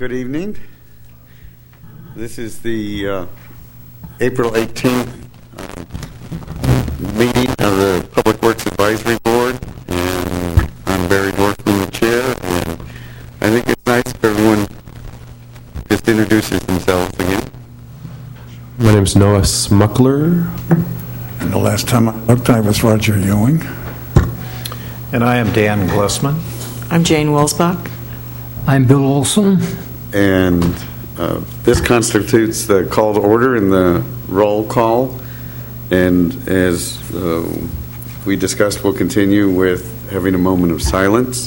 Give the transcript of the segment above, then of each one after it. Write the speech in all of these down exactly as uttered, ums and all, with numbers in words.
Good evening. This is the uh, April eighteenth uh, meeting of the Public Works Advisory Board, and I'm Barry Dorfman, the chair, and I think it's nice if everyone just introduces themselves again. My name's Noah Smuckler. And the last time I looked, I was Roger Ewing. And I am Dan Glessman. I'm Jane Welsbach. I'm Bill Olson. And uh, this constitutes the call to order and the roll call. And as uh, we discussed, we'll continue with having a moment of silence.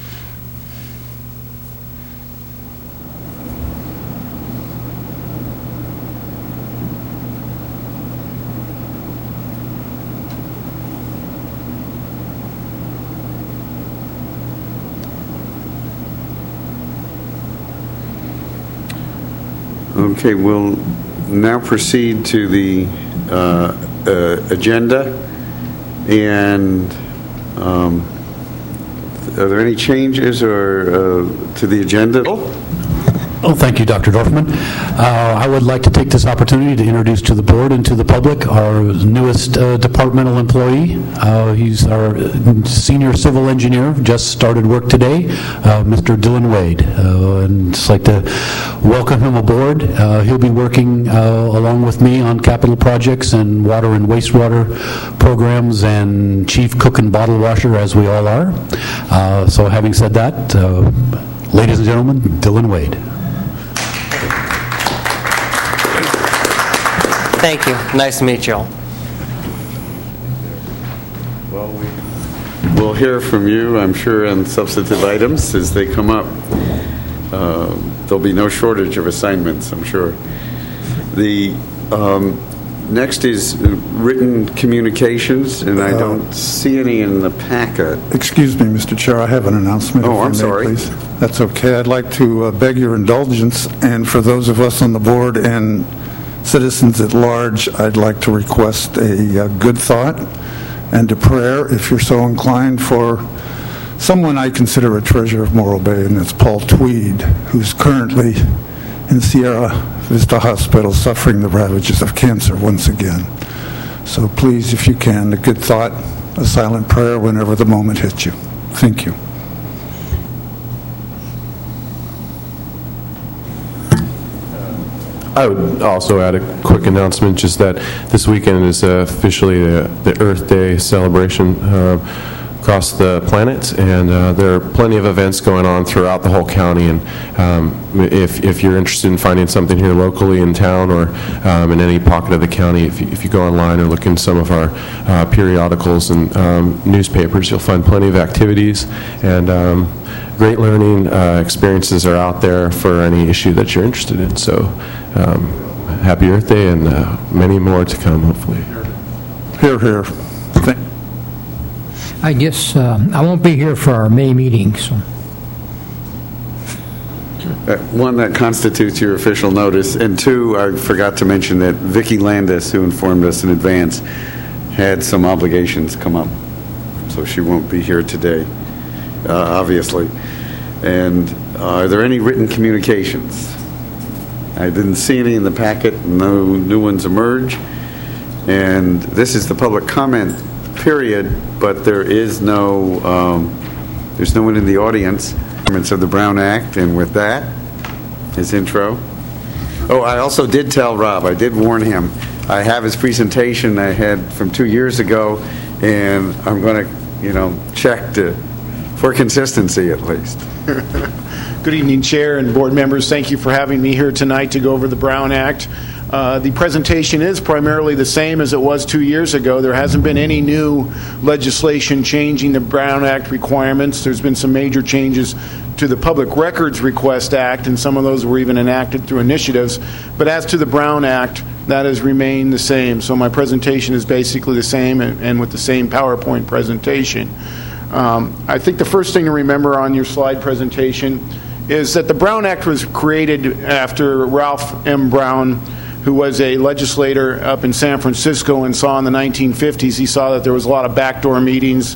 Okay, we'll now proceed to the uh, uh, agenda. And um, are there any changes or uh, to the agenda? Oh. Oh, thank you, Doctor Dorfman. Uh, I would like to take this opportunity to introduce to the board and to the public our newest uh, departmental employee. Uh, he's our senior civil engineer, just started work today, uh, Mister Dylan Wade. Uh, and just like to welcome him aboard. Uh, he'll be working uh, along with me on capital projects and water and wastewater programs and chief cook and bottle washer, as we all are. Uh, so having said that, uh, ladies and gentlemen, Dylan Wade. Thank you. Nice to meet you all. Well, we, we'll hear from you, I'm sure, on substantive items as they come up. Uh, there'll be no shortage of assignments, I'm sure. The um, next is written communications, and I don't uh, see any in the packet. Excuse me, Mister Chair, I have an announcement. Oh, I'm may, sorry. Please. That's okay. I'd like to uh, beg your indulgence, and for those of us on the board and citizens at large, I'd like to request a, a good thought and a prayer, if you're so inclined, for someone I consider a treasure of Morro Bay, and it's Paul Tweed, who's currently in Sierra Vista Hospital suffering the ravages of cancer once again. So please, if you can, a good thought, a silent prayer whenever the moment hits you. Thank you. I would also add a quick announcement, just that this weekend is uh, officially uh, the Earth Day celebration uh, across the planet, and uh, there are plenty of events going on throughout the whole county. And um, if, if you're interested in finding something here locally in town or um, in any pocket of the county, if you, if you go online or look in some of our uh, periodicals and um, newspapers, you'll find plenty of activities, and um, great learning uh, experiences are out there for any issue that you're interested in. So um, happy Earth Day, and uh, many more to come, hopefully. Hear, hear. Thank- I guess uh, I won't be here for our May meeting, so. Uh, one, that constitutes your official notice, and two, I forgot to mention that Vicki Landis, who informed us in advance, had some obligations come up, so she won't be here today, uh, obviously. And uh, are there any written communications? I didn't see any in the packet. No new ones emerge. And this is the public comment period, but there is no, um, there's no one in the audience. Comments of the Brown Act, and with that, his intro. Oh, I also did tell Rob, I did warn him, I have his presentation I had from two years ago, and I'm going to, you know, check to, for consistency at least. Good evening, Chair and board members. Thank you for having me here tonight to go over the Brown Act. Uh, the presentation is primarily the same as it was two years ago. There hasn't been any new legislation changing the Brown Act requirements. There's been some major changes to the Public Records Request Act, and some of those were even enacted through initiatives. But as to the Brown Act, that has remained the same. So my presentation is basically the same, and, and with the same PowerPoint presentation. Um, I think the first thing to remember on your slide presentation is that the Brown Act was created after Ralph M. Brown, who was a legislator up in San Francisco and saw in the nineteen fifties, he saw that there was a lot of backdoor meetings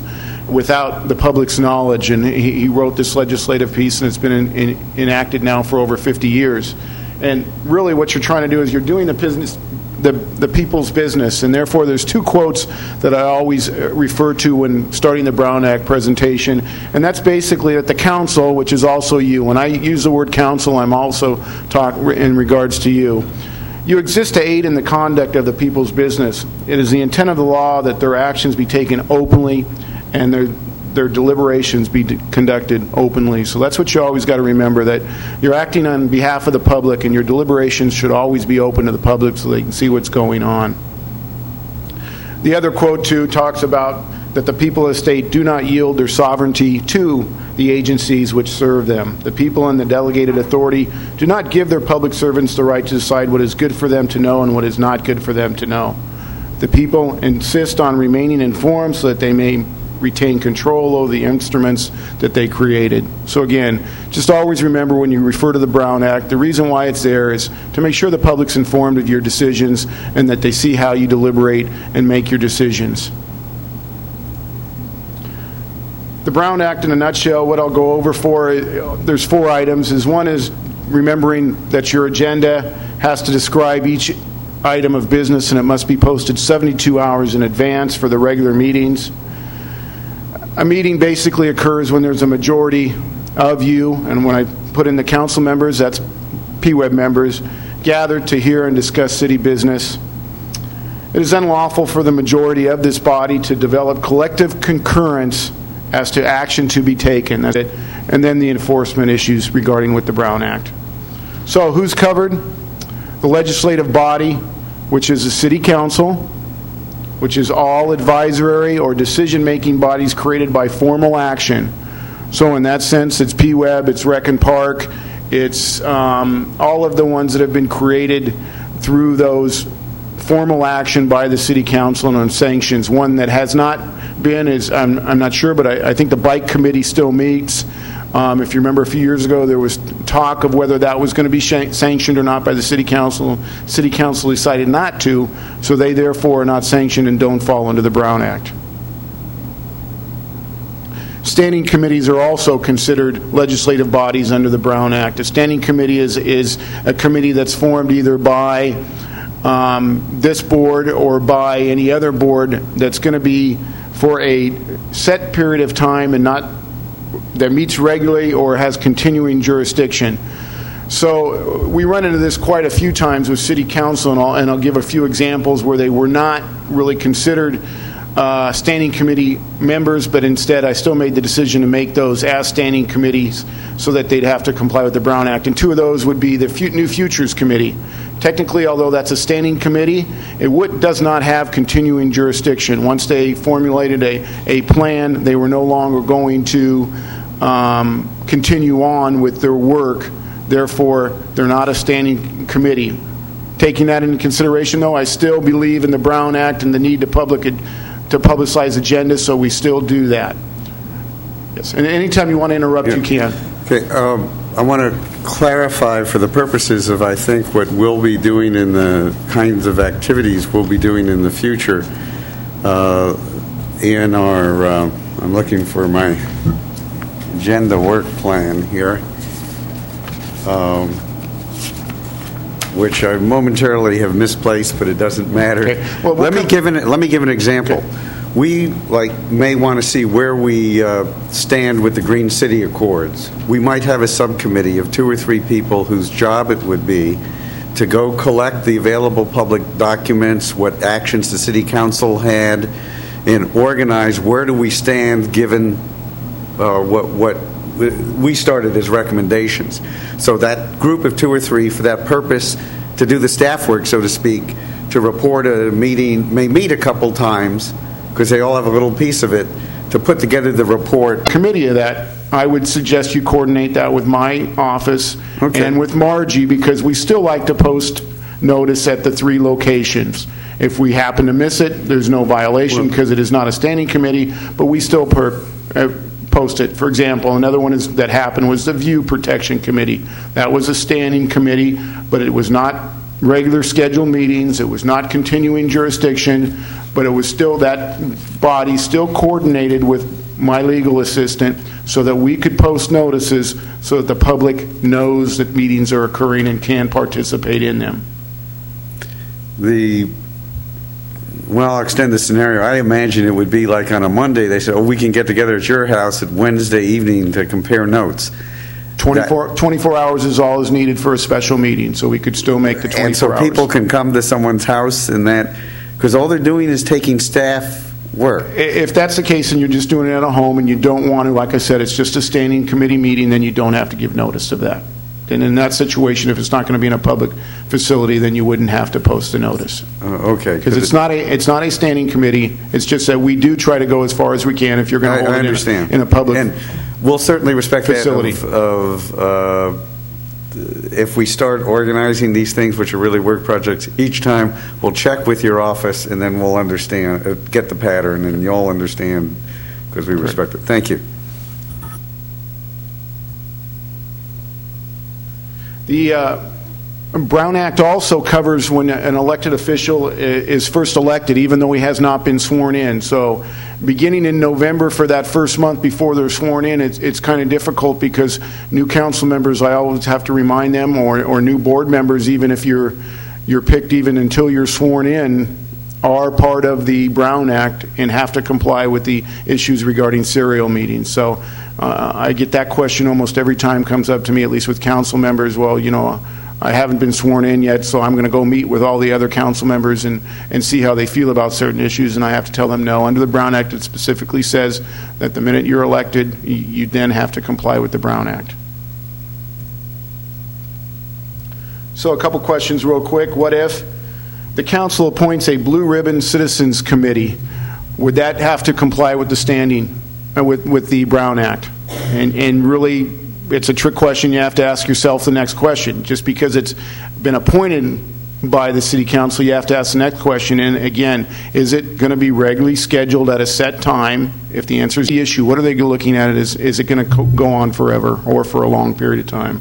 without the public's knowledge. And he, he wrote this legislative piece, and it's been in, in, enacted now for over fifty years. And really what you're trying to do is you're doing the business, the, the people's business. And therefore there's two quotes that I always refer to when starting the Brown Act presentation. And that's basically that the council, which is also you. When I use the word council, I'm also talking in regards to you. You exist to aid in the conduct of the people's business. It is the intent of the law that their actions be taken openly and their their deliberations be d- conducted openly. So that's what you always got to remember, that you're acting on behalf of the public, and your deliberations should always be open to the public so they can see what's going on. The other quote, too, talks about that the people of the state do not yield their sovereignty to the agencies which serve them. The people and the delegated authority do not give their public servants the right to decide what is good for them to know and what is not good for them to know. The people insist on remaining informed so that they may retain control over the instruments that they created. So again, just always remember when you refer to the Brown Act, the reason why it's there is to make sure the public's informed of your decisions and that they see how you deliberate and make your decisions. The Brown Act in a nutshell, what I'll go over for, there's four items. Is one is remembering that your agenda has to describe each item of business, and it must be posted seventy-two hours in advance for the regular meetings. A meeting basically occurs when there's a majority of you, and when I put in the council members, that's P W E B members, gathered to hear and discuss city business. It is unlawful for the majority of this body to develop collective concurrence as to action to be taken. That's it. And then the enforcement issues regarding with the Brown Act. So who's covered? The legislative body, which is the city council, which is all advisory or decision-making bodies created by formal action. So in that sense, it's P W E B, it's Rec and Park, it's um, all of the ones that have been created through those formal action by the city council and on sanctions. One that has not been is, I'm, I'm not sure, but I, I think the bike committee still meets. Um, if you remember a few years ago, there was talk of whether that was going to be sh- sanctioned or not by the city council. City council decided not to, so they therefore are not sanctioned and don't fall under the Brown Act. Standing committees are also considered legislative bodies under the Brown Act. A standing committee is, is a committee that's formed either by um, this board or by any other board that's going to be for a set period of time and not that meets regularly or has continuing jurisdiction. So we run into this quite a few times with city council, and I'll, and I'll give a few examples where they were not really considered uh, standing committee members, but instead I still made the decision to make those as standing committees so that they'd have to comply with the Brown Act. And two of those would be the Fu- New Futures Committee. Technically, although that's a standing committee, it would, does not have continuing jurisdiction. Once they formulated a, a plan, they were no longer going to um, continue on with their work. Therefore, they're not a standing committee. Taking that into consideration, though, I still believe in the Brown Act and the need to public to publicize agendas, so we still do that. Yes, and anytime you want to interrupt, yeah. You can. Okay, um, I want to clarify for the purposes of, I think, what we'll be doing in the kinds of activities we'll be doing in the future. Uh, in our, uh, I'm looking for my agenda work plan here. Um, which I momentarily have misplaced, but it doesn't matter. Okay. Well, we'll let me give an let me give an example. Okay. We like may want to see where we uh, stand with the Green City Accords. We might have a subcommittee of two or three people whose job it would be to go collect the available public documents, what actions the City Council had, and organize where do we stand given uh, what what. we started as recommendations. So that group of two or three, for that purpose, to do the staff work, so to speak, to report a meeting, may meet a couple times, because they all have a little piece of it, to put together the report. Committee of that, I would suggest you coordinate that with my office okay. and with Margie, because we still like to post notice at the three locations. If we happen to miss it, there's no violation because it is not a standing committee, but we still per, uh, post it. For example, another one is, that happened was the View Protection Committee. That was a standing committee, but it was not regular scheduled meetings. It was not continuing jurisdiction, but it was still, that body still coordinated with my legal assistant, so that we could post notices so that the public knows that meetings are occurring and can participate in them. The, well, I'll extend the scenario. I imagine it would be like on a Monday, they said, oh, we can get together at your house at Wednesday evening to compare notes. twenty-four, twenty-four hours is all is needed for a special meeting, so we could still make the twenty-four And so hours. people can come to someone's house and that, because all they're doing is taking staff work. If that's the case and you're just doing it at a home and you don't want to, like I said, it's just a standing committee meeting, then you don't have to give notice of that. And in that situation, if it's not going to be in a public facility, then you wouldn't have to post a notice. Uh, okay. Because it's not a it's not a standing committee. It's just that we do try to go as far as we can if you're going I, to hold I it understand. in a, in a public and we'll certainly respect facility. that of, of uh, if we start organizing these things, which are really work projects, each time we'll check with your office and then we'll understand, uh, get the pattern, and you'll understand because we respect it. Thank you. The uh, Brown Act also covers when an elected official is first elected, even though he has not been sworn in. So beginning in November for that first month before they're sworn in, it's, it's kind of difficult because new council members, I always have to remind them, or, or new board members, even if you're, you're picked even until you're sworn in, are part of the Brown Act and have to comply with the issues regarding serial meetings. So uh, I get that question almost every time comes up to me, at least with council members. Well, you know, I haven't been sworn in yet, so I'm going to go meet with all the other council members and, and see how they feel about certain issues, and I have to tell them no. Under the Brown Act, it specifically says that the minute you're elected, you, you then have to comply with the Brown Act. So a couple questions real quick. What if the council appoints a blue ribbon citizens committee? Would that have to comply with the standing, uh, with, with the Brown Act? And, and really, it's a trick question. You have to ask yourself the next question. Just because it's been appointed by the city council, you have to ask the next question. And again, is it going to be regularly scheduled at a set time? If the answer is the issue, what are they looking at it as? Is it going to go on forever or for a long period of time?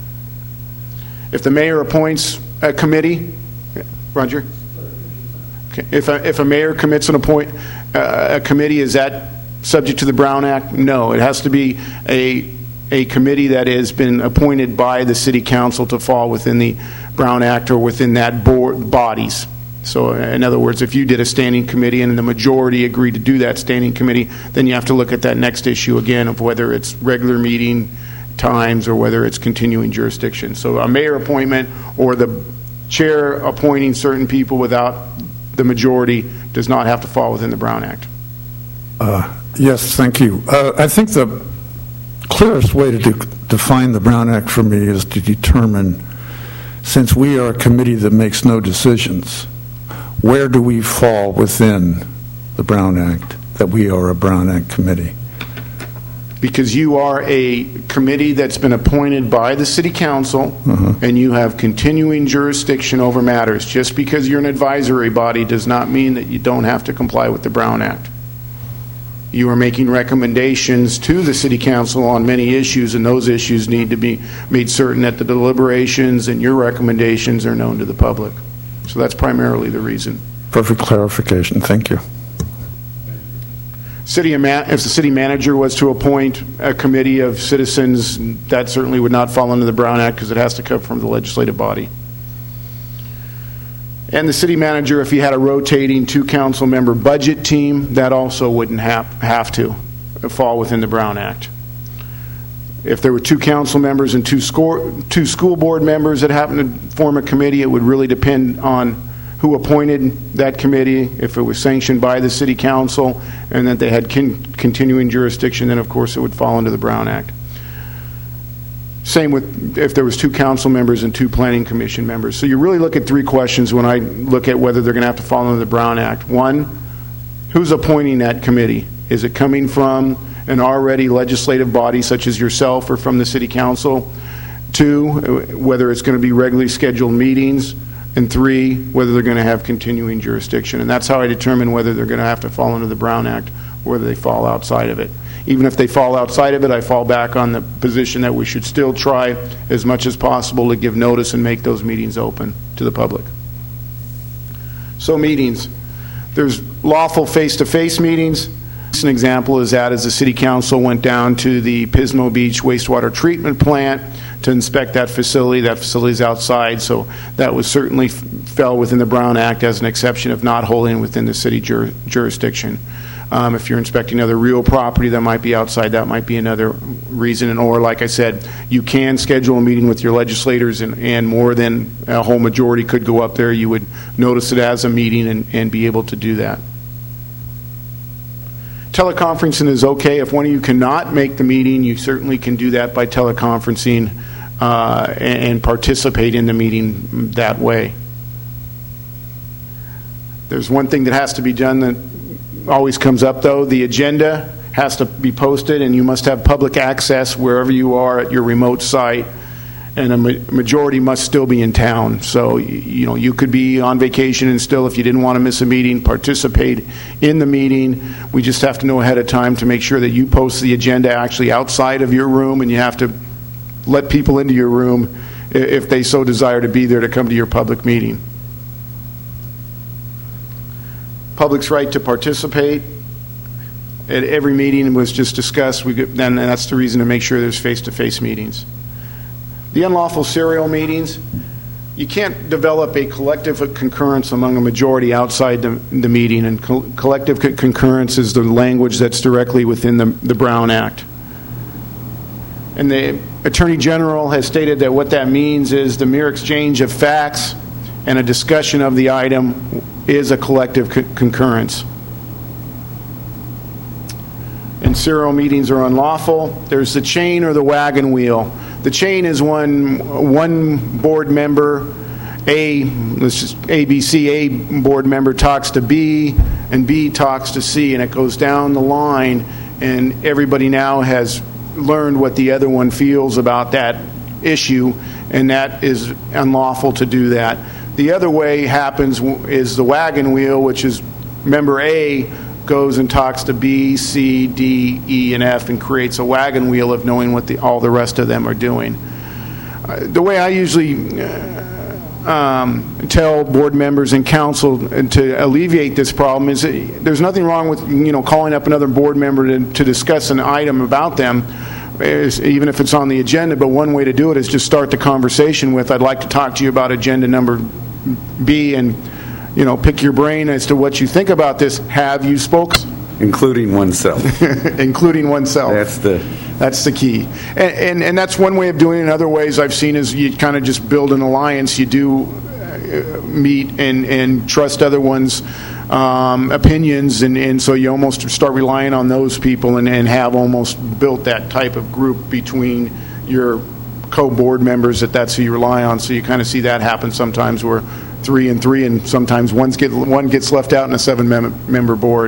If the mayor appoints a committee, Roger? Okay. If a, if a mayor commits an appoint uh, a committee, is that subject to the Brown Act? No, it has to be a a committee that has been appointed by the city council to fall within the Brown Act or within that board bodies. So in other words, if you did a standing committee and the majority agreed to do that standing committee, then you have to look at that next issue again of whether it's regular meeting times or whether it's continuing jurisdiction. So a mayor appointment or the chair appointing certain people without the majority does not have to fall within the Brown Act. Uh, yes, thank you. Uh, I think the clearest way to de- define the Brown Act for me is to determine, since we are a committee that makes no decisions, where do we fall within the Brown Act, that we are a Brown Act committee? Because you are a committee that's been appointed by the city council, uh-huh. and you have continuing jurisdiction over matters. Just because you're an advisory body does not mean that you don't have to comply with the Brown Act. You are making recommendations to the city council on many issues, and those issues need to be made certain that the deliberations and your recommendations are known to the public. So that's primarily the reason. Perfect clarification. Thank you. City, if the city manager was to appoint a committee of citizens, that certainly would not fall under the Brown Act because it has to come from the legislative body. And the city manager, if he had a rotating two council member budget team, that also wouldn't have, have to fall within the Brown Act. If there were two council members and two, score, two school board members that happened to form a committee, it would really depend on who appointed that committee. If it was sanctioned by the city council and that they had con- continuing jurisdiction, then of course it would fall under the Brown Act. Same with if there was two council members and two planning commission members. So you really look at three questions when I look at whether they're going to have to fall under the Brown Act. One, who's appointing that committee? Is it coming from an already legislative body such as yourself or from the city council? Two, whether it's going to be regularly scheduled meetings. And three, whether they're going to have continuing jurisdiction. And that's how I determine whether they're going to have to fall under the Brown Act or whether they fall outside of it. Even if they fall outside of it, I fall back on the position that we should still try as much as possible to give notice and make those meetings open to the public. So meetings. There's lawful face-to-face meetings. An example is that as the City Council went down to the Pismo Beach wastewater treatment plant to inspect that facility. That facility is outside, so that was certainly fell within the Brown Act as an exception of not holding within the city jur jurisdiction. Um, if you're inspecting other real property that might be outside, that might be another reason. And or, like I said, you can schedule a meeting with your legislators, and, and more than a whole majority could go up there. You would notice it as a meeting and, and be able to do that. Teleconferencing is okay. If one of you cannot make the meeting, you certainly can do that by teleconferencing uh, and, and participate in the meeting that way. There's one thing that has to be done that always comes up, though. The agenda has to be posted, and you must have public access wherever you are at your remote site, and a ma majority must still be in town. So, you know, you could be on vacation and still, if you didn't want to miss a meeting, participate in the meeting. We just have to know ahead of time to make sure that you post the agenda actually outside of your room, and you have to let people into your room if they so desire to be there to come to your public meeting. Public's right to participate at every meeting was just discussed. We get, and that's the reason to make sure there's face-to-face meetings. The unlawful serial meetings, you can't develop a collective concurrence among a majority outside the, the meeting, and co collective co concurrence is the language that's directly within the, the Brown Act. And the Attorney General has stated that what that means is the mere exchange of facts and a discussion of the item is a collective co concurrence. And serial meetings are unlawful. There's the chain or the wagon wheel. The chain is when one board member, A, let's just A, B, C, A board member talks to B, and B talks to C, and it goes down the line, and everybody now has learned what the other one feels about that issue, and that is unlawful to do that. The other way happens is the wagon wheel, which is member A goes and talks to B, C, D, E, and F and creates a wagon wheel of knowing what the, all the rest of them are doing. Uh, the way I usually uh, um, tell board members and council to alleviate this problem is that there's nothing wrong with, you know, calling up another board member to, to discuss an item about them, is, even if it's on the agenda, but one way to do it is just start the conversation with, I'd like to talk to you about agenda number B, and you know, pick your brain as to what you think about this. Have you spoken? Including oneself. Including oneself. That's the that's the key. And, and and that's one way of doing it. In other ways I've seen is you kind of just build an alliance. You do uh, meet and, and trust other one's um, opinions, and, and so you almost start relying on those people, and, and have almost built that type of group between your co-board members that that's who you rely on. So you kind of see that happen sometimes, where three and three, and sometimes one's get, one gets left out in a seven-member board.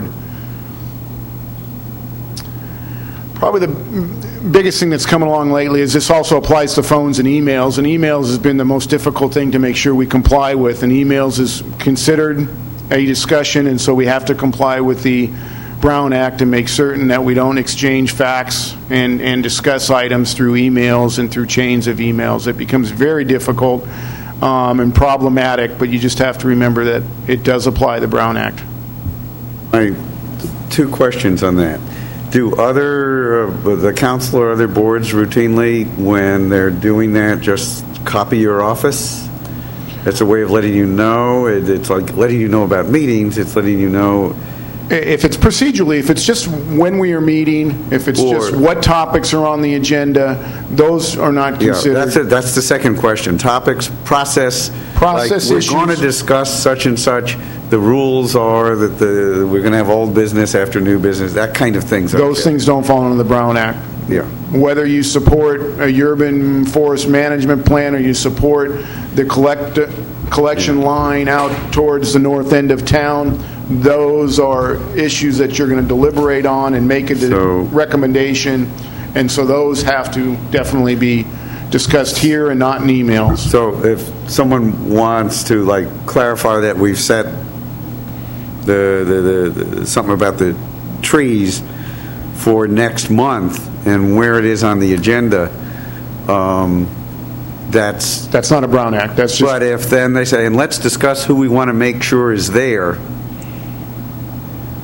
Probably the biggest thing that's coming along lately is this also applies to phones and emails, and emails has been the most difficult thing to make sure we comply with, and emails is considered a discussion, and so we have to comply with the Brown Act and make certain that we don't exchange facts and, and discuss items through emails and through chains of emails. It becomes very difficult Um, and problematic, but you just have to remember that it does apply the Brown Act. I, two questions on that. Do other, uh, the council or other boards routinely, when they're doing that, just copy your office? That's a way of letting you know. It, it's like letting you know about meetings. It's letting you know. If it's procedurally, if it's just when we are meeting, if it's Or, just what topics are on the agenda, those are not considered. Yeah, that's it. That's the second question. Topics, process. Process like issues. We're going to discuss such and such. The rules are that the we're going to have old business after new business. That kind of things. Those okay. things don't fall under the Brown Act. Yeah. Whether you support a urban forest management plan or you support the collect collection line out towards the north end of town, those are issues that you're going to deliberate on and make a So- recommendation, and so those have to definitely be discussed here and not in emails. So if someone wants to like clarify that we've set the, the, the, the something about the trees for next month and where it is on the agenda, um, that's That's not a Brown Act. That's just But if then they say, and let's discuss who we want to make sure is there,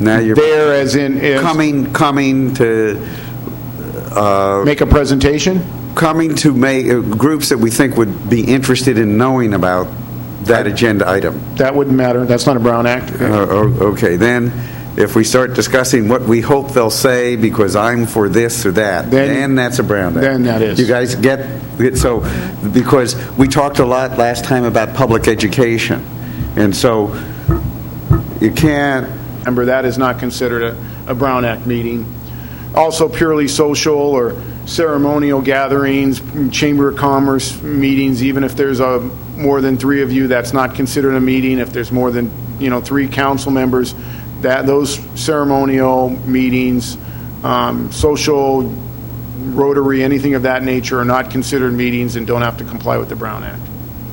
Now you're there as in as coming, coming to make a presentation? coming to make uh, groups that we think would be interested in knowing about that agenda item. That wouldn't matter. That's not a Brown Act. Uh, o- okay, then if we start discussing what we hope they'll say because I'm for this or that, Then- then, that's a Brown Act. then that is. You guys get, get so because we talked a lot last time about public education, and so you can't. Remember, that is not considered a, a Brown Act meeting. Also, purely social or ceremonial gatherings, Chamber of Commerce meetings, even if there's a, more than three of you, that's not considered a meeting. If there's more than, you know, three council members, that those ceremonial meetings, um, social, Rotary, anything of that nature are not considered meetings and don't have to comply with the Brown Act.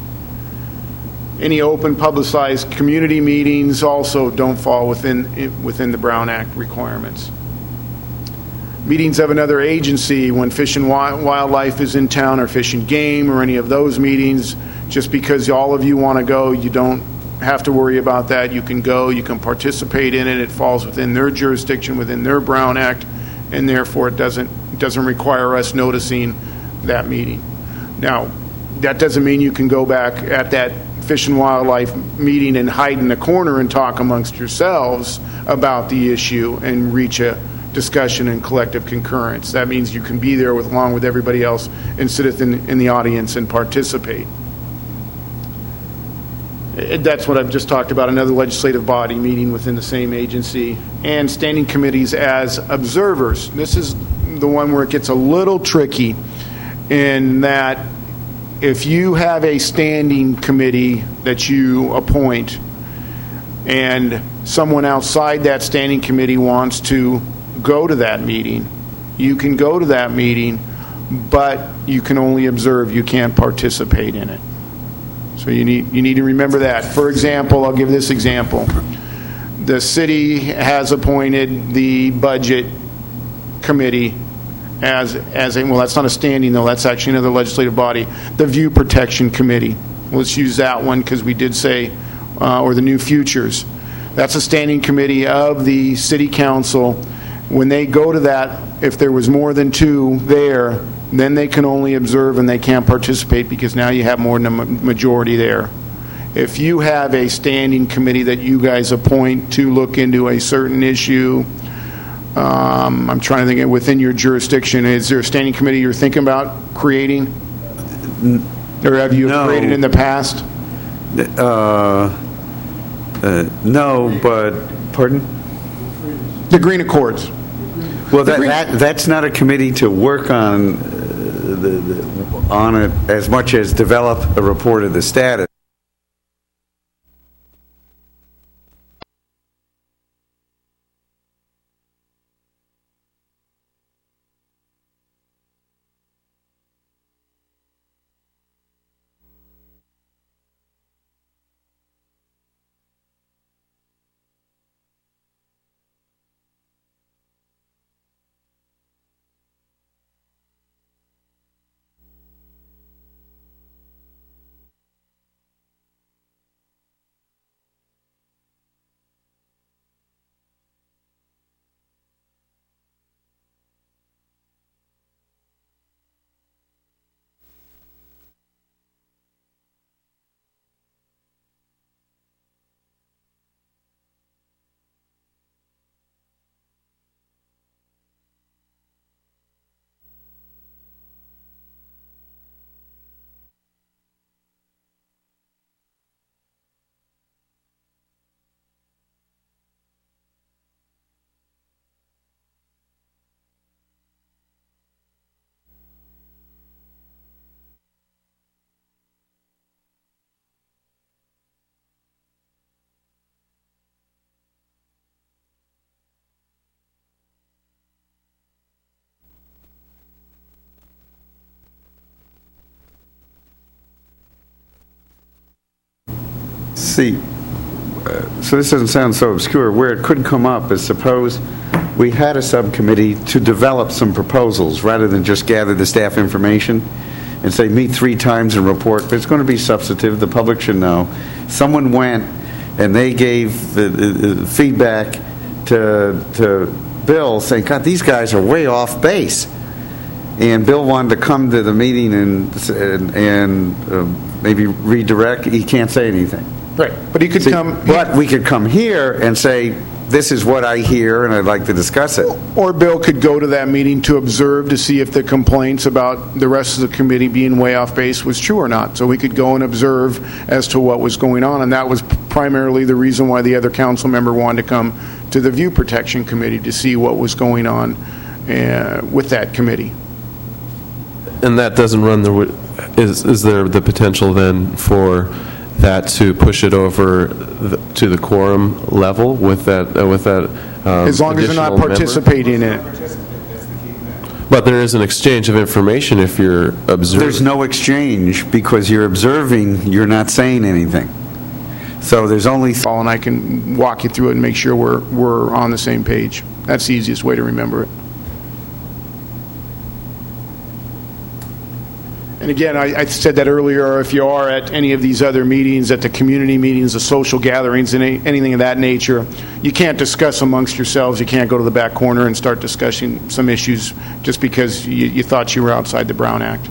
Any open, publicized community meetings also don't fall within within the Brown Act requirements. Meetings of another agency when Fish and Wildlife is in town, or Fish and Game, or any of those meetings, just because all of you want to go, you don't have to worry about that. You can go, you can participate in it. It falls within their jurisdiction, within their Brown Act, and therefore it doesn't it doesn't require us noticing that meeting. Now, that doesn't mean you can go back at that Fish and Wildlife meeting and hide in the corner and talk amongst yourselves about the issue and reach a discussion and collective concurrence. That means you can be there with, along with everybody else and sit in, in the audience and participate. It, that's what I've just talked about, another legislative body meeting within the same agency, and standing committees as observers. This is the one where it gets a little tricky in that if you have a standing committee that you appoint and someone outside that standing committee wants to go to that meeting, you can go to that meeting, but you can only observe. You can't participate in it. So you need you need to remember that. For example, I'll give this example. The city has appointed the budget committee as as a, well, that's not a standing though. That's actually another legislative body. The View Protection Committee. Let's use that one because we did say, uh, or the New Futures. That's a standing committee of the city council. When they go to that, if there was more than two there, then they can only observe and they can't participate because now you have more than a majority there. If you have a standing committee that you guys appoint to look into a certain issue, um, I'm trying to think of within your jurisdiction, is there a standing committee you're thinking about creating? Or have you No. created in the past? Uh, uh, no, but pardon. The Green Accords. Well, that, that that's not a committee to work on uh, the, the, on it as much as develop a report of the status. See, uh, so this doesn't sound so obscure. Where it could come up is suppose we had a subcommittee to develop some proposals rather than just gather the staff information and say meet three times and report. But it's going to be substantive. The public should know. Someone went and they gave the, the, the feedback to, to Bill saying, God, these guys are way off base. And Bill wanted to come to the meeting and, and, and uh, maybe redirect. He can't say anything. Right. But he could See, come... But we could come here and say, this is what I hear, and I'd like to discuss it. Or Bill could go to that meeting to observe to see if the complaints about the rest of the committee being way off base was true or not. So we could go and observe as to what was going on, and that was primarily the reason why the other council member wanted to come to the View Protection Committee to see what was going on uh, with that committee. And that doesn't run the... Is, is there the potential then for that to push it over the, to the quorum level with that uh, with that um, As long as they're not additional participating in it. member? But there is an exchange of information if you're observing. There's no exchange because you're observing, you're not saying anything. So there's only... And I can walk you through it and make sure we're, we're on the same page. That's the easiest way to remember it. And again, I, I said that earlier, if you are at any of these other meetings, at the community meetings, the social gatherings, and any, anything of that nature, you can't discuss amongst yourselves. You can't go to the back corner and start discussing some issues just because you, you thought you were outside the Brown Act.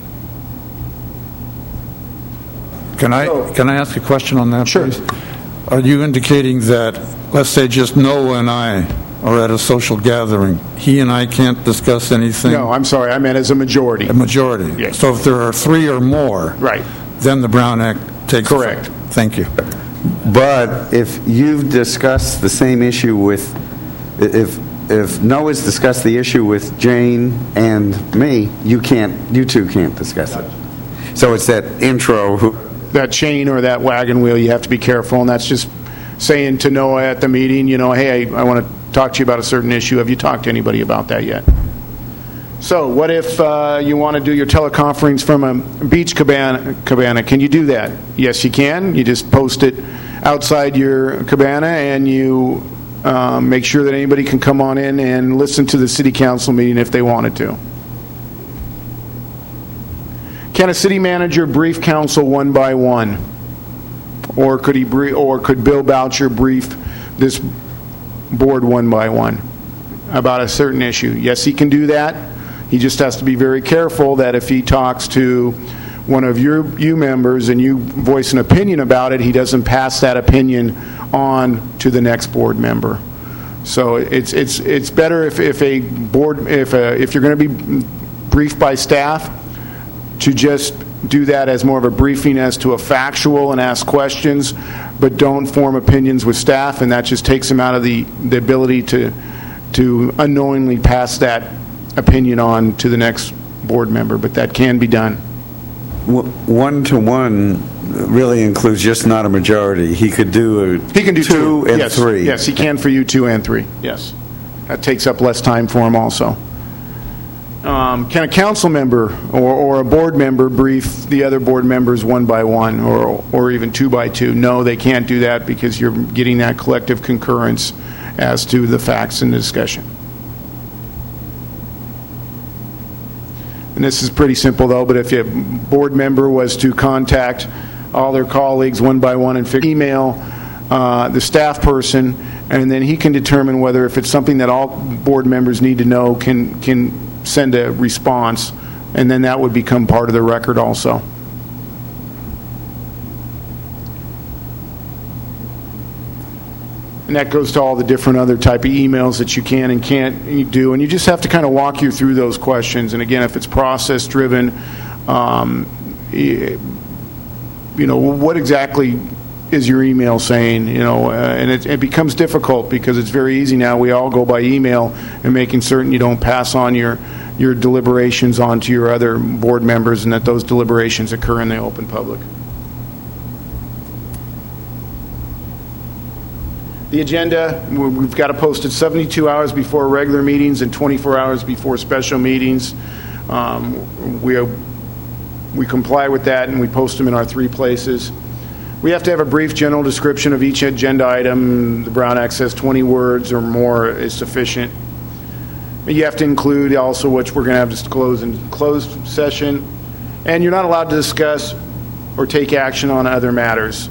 Can I, can I ask a question on that, Sure. please? Are you indicating that, let's say just Noah and I are at a social gathering, he and I can't discuss anything? No, I'm sorry. I meant as a majority. A majority? Yes. So if there are three or more, Right. then the Brown Act takes Correct. effect. Thank you. But if you've discussed the same issue with... If, if Noah's discussed the issue with Jane and me, you can't, you two can't discuss it. So it's that intro... Who, that chain or that wagon wheel, you have to be careful, and that's just saying to Noah at the meeting, you know, hey, I, I want to talk to you about a certain issue. Have you talked to anybody about that yet? So what if uh, you want to do your teleconference from a beach cabana, cabana? Can you do that? Yes, you can. You just post it outside your cabana, and you um, make sure that anybody can come on in and listen to the city council meeting if they wanted to. Can a city manager brief council one by one, or could he brief, or could Bill Boucher brief this board one by one about a certain issue? Yes, he can do that. He just has to be very careful that if he talks to one of your you members and you voice an opinion about it, he doesn't pass that opinion on to the next board member. So it's it's it's better if, if a board if a, if you're going to be briefed by staff, to just do that as more of a briefing as to a factual and ask questions, but don't form opinions with staff, and that just takes them out of the, the ability to to unknowingly pass that opinion on to the next board member, but that can be done. One-to-one really includes just not a majority. He could do a He can do two, two and yes. three. Yes, he can for you two and three. Yes. That takes up less time for him also. Um, can a council member or, or a board member brief the other board members one by one or, or even two by two? No, they can't do that because you're getting that collective concurrence as to the facts in the discussion. And this is pretty simple, though, but if a board member was to contact all their colleagues one by one and figure, email uh, the staff person, and then he can determine whether if it's something that all board members need to know, can can send a response, and then that would become part of the record also. And that goes to all the different other type of emails that you can and can't do, and you just have to kind of walk you through those questions. And again, if it's process driven, um, you know, what exactly is your email saying? You know, uh, and it, it becomes difficult because it's very easy now. We all go by email, and making certain you don't pass on your your deliberations on to your other board members, and that those deliberations occur in the open public. The agenda, we've got to post it seventy-two hours before regular meetings and twenty-four hours before special meetings. Um, we, we comply with that, and we post them in our three places. We have to have a brief general description of each agenda item. The Brown Act says twenty words or more is sufficient. You have to include also which we're going to have disclosed in closed session. And you're not allowed to discuss or take action on other matters.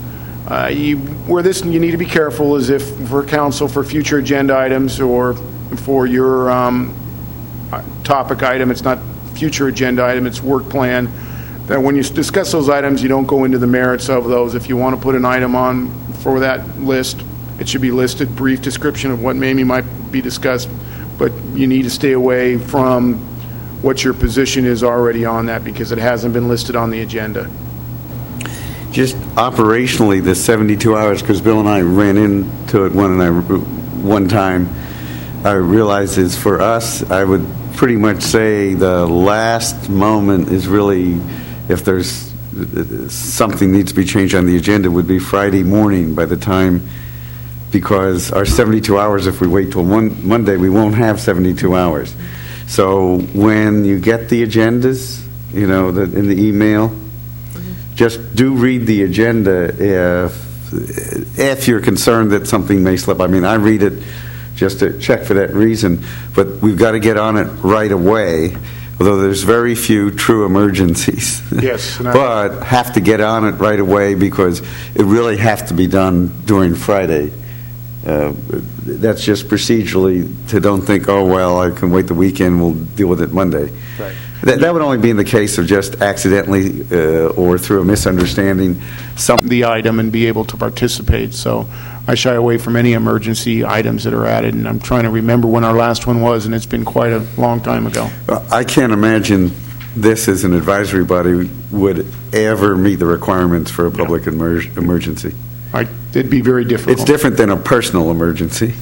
Uh, you, where this you need to be careful is if for council for future agenda items or for your um, topic item, it's not future agenda item, it's work plan, that when you discuss those items, you don't go into the merits of those. If you want to put an item on for that list, it should be listed, brief description of what maybe might be discussed, but you need to stay away from what your position is already on that because it hasn't been listed on the agenda. Just operationally, the seventy-two hours, because Bill and I ran into it one, and I, one time, I realized is for us, I would pretty much say the last moment is really, if there's something needs to be changed on the agenda, would be Friday morning by the time, because our seventy-two hours, if we wait till one, Monday, we won't have seventy-two hours. So when you get the agendas, you know, the, in the email, just do read the agenda if, if you're concerned that something may slip. I mean, I read it just to check for that reason, but we've got to get on it right away, although there's very few true emergencies. Yes. But have to get on it right away because it really has to be done during Friday. Uh, that's just procedurally to don't think, oh, well, I can wait the weekend, we'll deal with it Monday. Right. That, that would only be in the case of just accidentally uh, or through a misunderstanding some the item and be able to participate. So I shy away from any emergency items that are added, and I'm trying to remember when our last one was, and it's been quite a long time ago. I can't imagine this as an advisory body would ever meet the requirements for a public emer- emergency. I, it'd be very difficult. It's different than a personal emergency.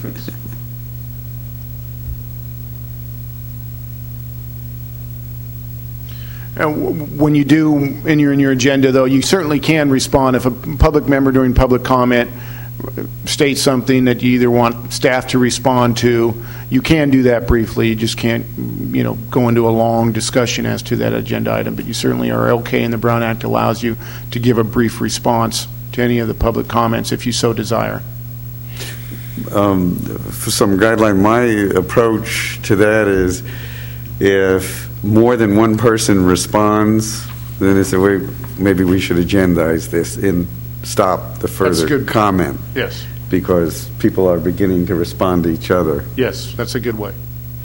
And when you do in your in your agenda, though, you certainly can respond if a public member during public comment states something that you either want staff to respond to. You can do that briefly. You just can't, you know, go into a long discussion as to that agenda item. But you certainly are okay, and the Brown Act allows you to give a brief response to any of the public comments if you so desire. Um, for some guideline, my approach to that is if more than one person responds, then it's a way maybe we should agendize this and stop the further good. comment. Yes. Because people are beginning to respond to each other. Yes, that's a good way.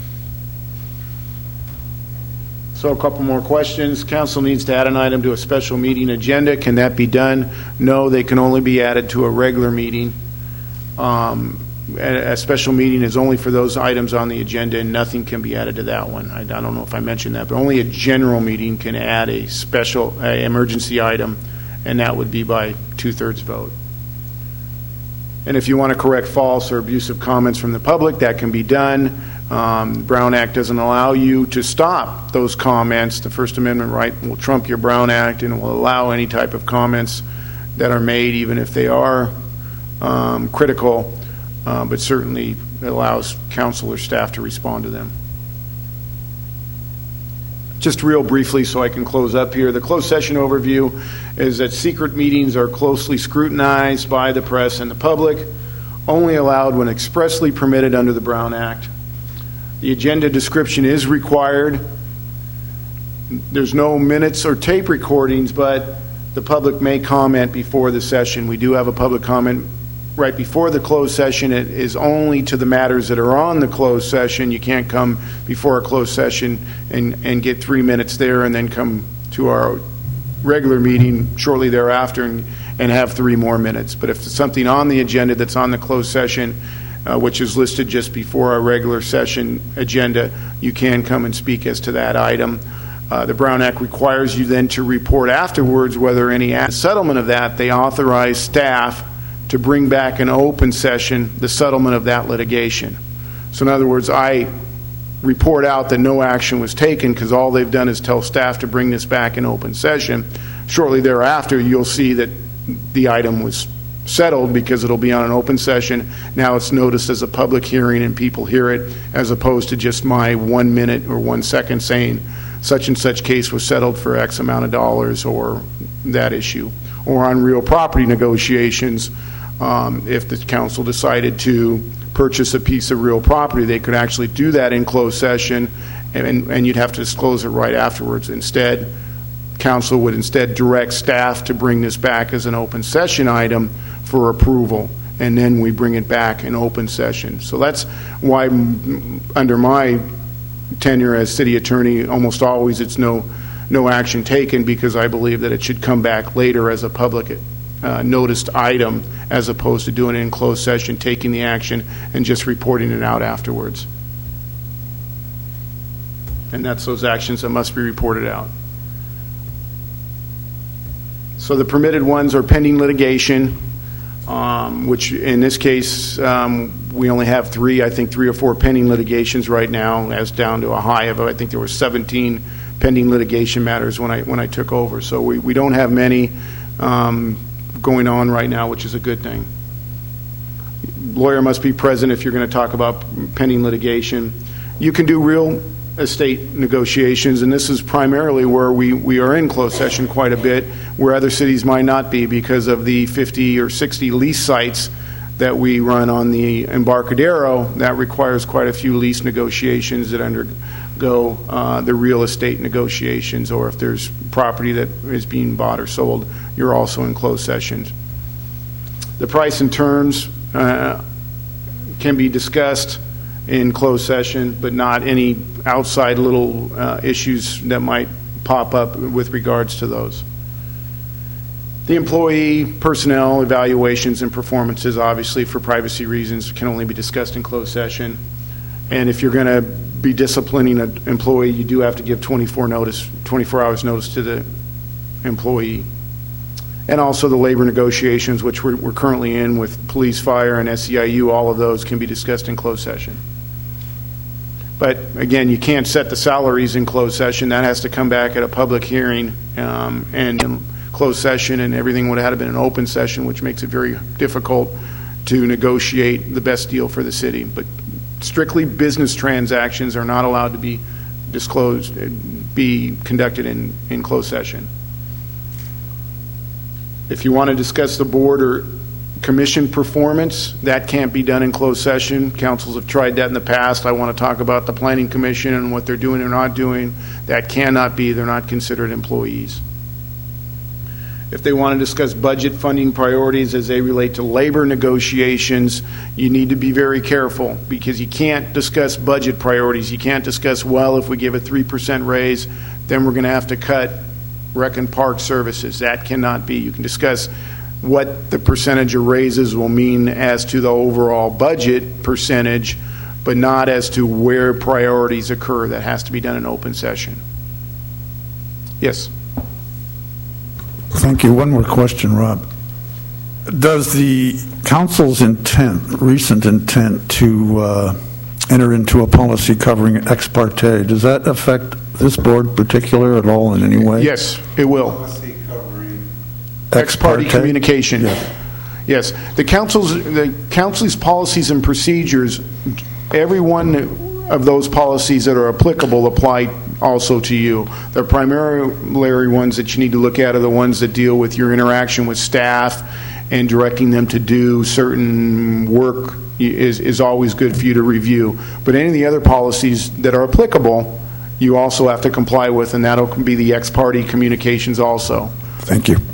So a couple more questions. Council needs to add an item to a special meeting agenda. Can that be done? No, they can only be added to a regular meeting. Um, a, a special meeting is only for those items on the agenda, and nothing can be added to that one. I, I don't know if I mentioned that, but only a general meeting can add a special a emergency item, and that would be by two-thirds vote. And if you want to correct false or abusive comments from the public, that can be done. Um, the Brown Act doesn't allow you to stop those comments. The First Amendment right will trump your Brown Act and will allow any type of comments that are made, even if they are um, critical, uh, but certainly it allows council or staff to respond to them. Just real briefly so I can close up here, the closed session overview is that secret meetings are closely scrutinized by the press and the public, only allowed when expressly permitted under the Brown Act. The agenda description is required. There's no minutes or tape recordings, but the public may comment before the session. We do have a public comment right before the closed session. It is only to the matters that are on the closed session. You can't come before a closed session and, and get three minutes there and then come to our regular meeting shortly thereafter and, and have three more minutes. But if there's something on the agenda that's on the closed session, uh, which is listed just before our regular session agenda, you can come and speak as to that item. Uh, the Brown Act requires you then to report afterwards whether any settlement of that, they authorize staff to bring back an open session the settlement of that litigation. So in other words, I report out that no action was taken because all they've done is tell staff to bring this back in open session. Shortly thereafter, you'll see that the item was settled because it'll be on an open session. Now it's noticed as a public hearing and people hear it, as opposed to just my one minute or one second saying such and such case was settled for X amount of dollars or that issue. Or on real property negotiations, um, if the council decided to purchase a piece of real property, they could actually do that in closed session, and, and you'd have to disclose it right afterwards. Instead, council would instead direct staff to bring this back as an open session item for approval, and then we bring it back in open session. So that's why, m- under my tenure as city attorney, almost always it's no no action taken, because I believe that it should come back later as a public uh, noticed item, as opposed to doing it in closed session, taking the action, and just reporting it out afterwards. And that's those actions that must be reported out. So the permitted ones are pending litigation, um, which in this case um, we only have three, I think three or four pending litigations right now, as down to a high of, I think there were seventeen pending litigation matters when I when I took over. So we, we don't have many um, going on right now, which is a good thing. Lawyer must be present if you're going to talk about pending litigation. You can do real estate negotiations, and this is primarily where we, we are in closed session quite a bit, where other cities might not be, because of the fifty or sixty lease sites that we run on the Embarcadero. That requires quite a few lease negotiations that undergo uh, the real estate negotiations, or if there's property that is being bought or sold, you're also in closed sessions. The price and terms uh, can be discussed in closed session, but not any outside little uh, issues that might pop up with regards to those. The employee personnel evaluations and performances, obviously for privacy reasons, can only be discussed in closed session. And if you're going to be disciplining an employee, you do have to give twenty-four notice, twenty-four hours notice to the employee. And also the labor negotiations, which we're, we're currently in with police, fire, and S E I U, all of those can be discussed in closed session. But again, you can't set the salaries in closed session. That has to come back at a public hearing, um, and in closed session, and everything would have been an open session, which makes it very difficult to negotiate the best deal for the city. But strictly business transactions are not allowed to be disclosed, be conducted in, in closed session. If you want to discuss the board or commission performance, that can't be done in closed session. Councils have tried that in the past. I want to talk about the planning commission and what they're doing or not doing. That cannot be. They're not considered employees. If they want to discuss budget funding priorities as they relate to labor negotiations, you need to be very careful, because you can't discuss budget priorities. You can't discuss, well, if we give a three percent raise, then we're going to have to cut rec and park services. That cannot be. You can discuss what the percentage of raises will mean as to the overall budget percentage, but not as to where priorities occur. That has to be done in open session. Yes? Thank you. One more question, Rob. Does the council's intent, recent intent to uh, enter into a policy covering ex parte, does that affect this board in particular at all in any way? Yes, it will. Ex parte communication. Yes. Yes. The council's the council's policies and procedures, every one of those policies that are applicable apply also to you. The primary ones that you need to look at are the ones that deal with your interaction with staff and directing them to do certain work is, is always good for you to review. But any of the other policies that are applicable, you also have to comply with, and that'll be the ex parte communications also. Thank you.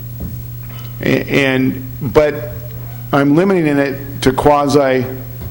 And but I'm limiting it to quasi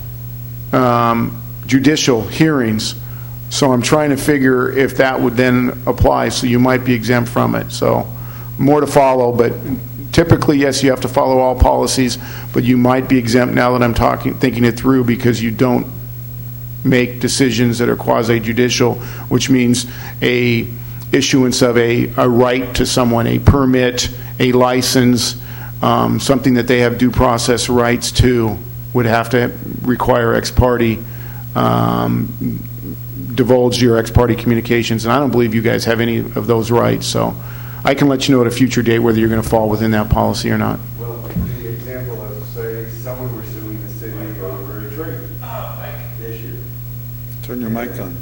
um, judicial hearings, so I'm trying to figure if that would then apply. So you might be exempt from it. So more to follow, but typically, yes, you have to follow all policies, but you might be exempt now that I'm talking, thinking it through, because you don't make decisions that are quasi judicial, which means a issuance of a, a right to someone, a permit, a license, um, something that they have due process rights to, would have to require ex parte, um, divulge your ex parte communications. And I don't believe you guys have any of those rights. So I can let you know at a future date whether you're going to fall within that policy or not. Well, the example of, say, someone were suing the city over a tree issue. Turn your mic on.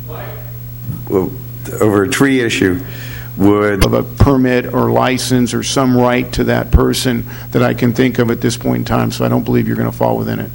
Well, over a tree issue, would Of a permit or license or some right to that person that I can think of at this point in time, so I don't believe you're going to fall within it.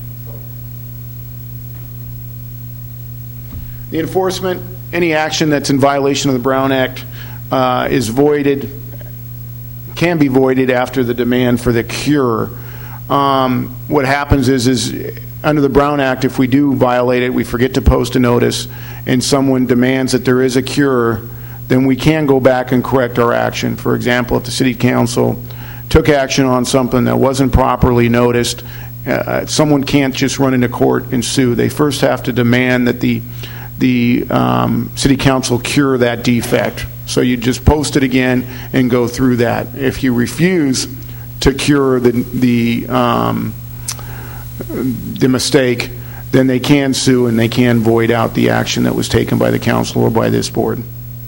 The enforcement, any action that's in violation of the Brown Act uh, is voided, can be voided after the demand for the cure um, what happens is, is under the Brown Act, if we do violate it, we forget to post a notice, and someone demands that there is a cure, then we can go back and correct our action. For example, if the City Council took action on something that wasn't properly noticed, uh, someone can't just run into court and sue. They first have to demand that the the um, City Council cure that defect. So you just post it again and go through that. If you refuse to cure the the um, the mistake, then they can sue and they can void out the action that was taken by the council or by this board.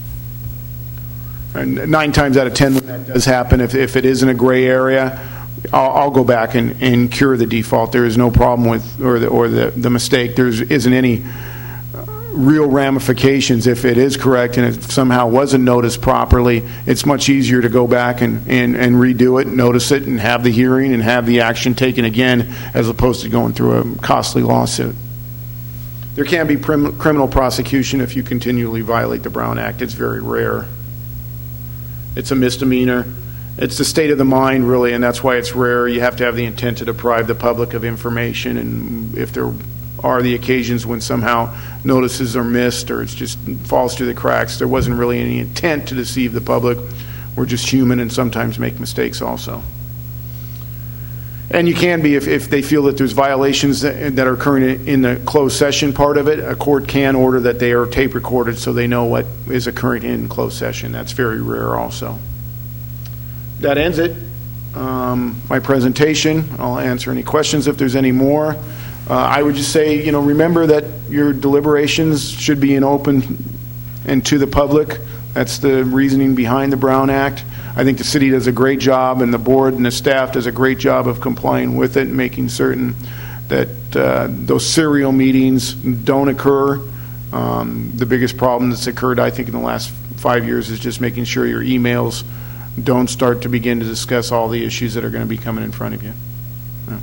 And nine times out of ten, when that does happen, if, if it is in a gray area, I'll, I'll go back and, and cure the default. There is no problem with, or the, or the, the mistake. There isn't any real ramifications if it is correct and it somehow wasn't noticed properly. It's much easier to go back and, and, and redo it, notice it, and have the hearing and have the action taken again, as opposed to going through a costly lawsuit. There can be prim- criminal prosecution if you continually violate the Brown Act. It's very rare. It's a misdemeanor. It's the state of the mind, really, and that's why it's rare. You have to have the intent to deprive the public of information, and if there are the occasions when somehow notices are missed or it just falls through the cracks, there wasn't really any intent to deceive the public. We're just human and sometimes make mistakes also. And you can be, if, if they feel that there's violations that, that are occurring in the closed session part of it, a court can order that they are tape recorded so they know what is occurring in closed session. That's very rare also. That ends it. Um, my presentation. I'll answer any questions if there's any more. Uh, I would just say, you know, remember that your deliberations should be in open and to the public. That's the reasoning behind the Brown Act. I think the city does a great job, and the board and the staff does a great job of complying with it and making certain that uh, those serial meetings don't occur. Um, the biggest problem that's occurred, I think, in the last five years is just making sure your emails don't start to begin to discuss all the issues that are going to be coming in front of you. Yeah.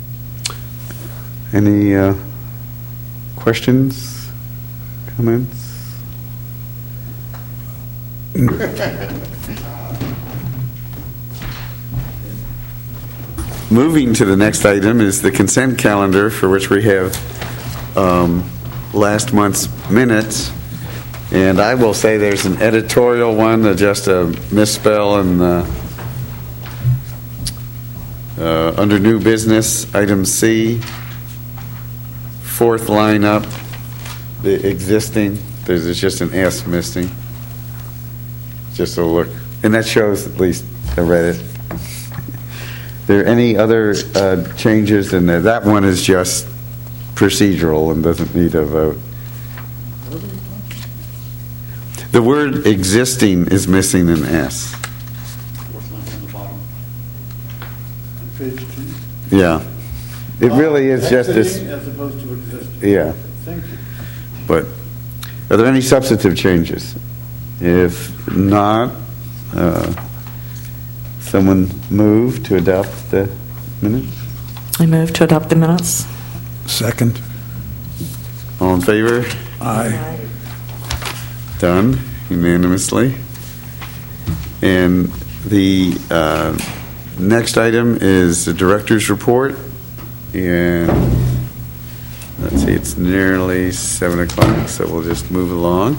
Any uh, questions, comments? Moving to the next item is the consent calendar, for which we have um, last month's minutes. And I will say there's an editorial one, uh, just a misspell in the, uh, under new business, item C, fourth line up, the existing, there's it's just an S missing. Just a look. And that shows, at least I read it. There any other uh, changes in there? That one is just procedural and doesn't need a vote. The word existing is missing an S. Fourth line on the bottom. Page two. Yeah. It really is just this. As opposed to existing. Yeah. Thank you. But are there any substantive changes? If not, uh, someone move to adopt the minutes? I move to adopt the minutes. Second. All in favor? Aye. Done unanimously. And the uh, next item is the director's report. And let's see, it's nearly seven o'clock, so we'll just move along.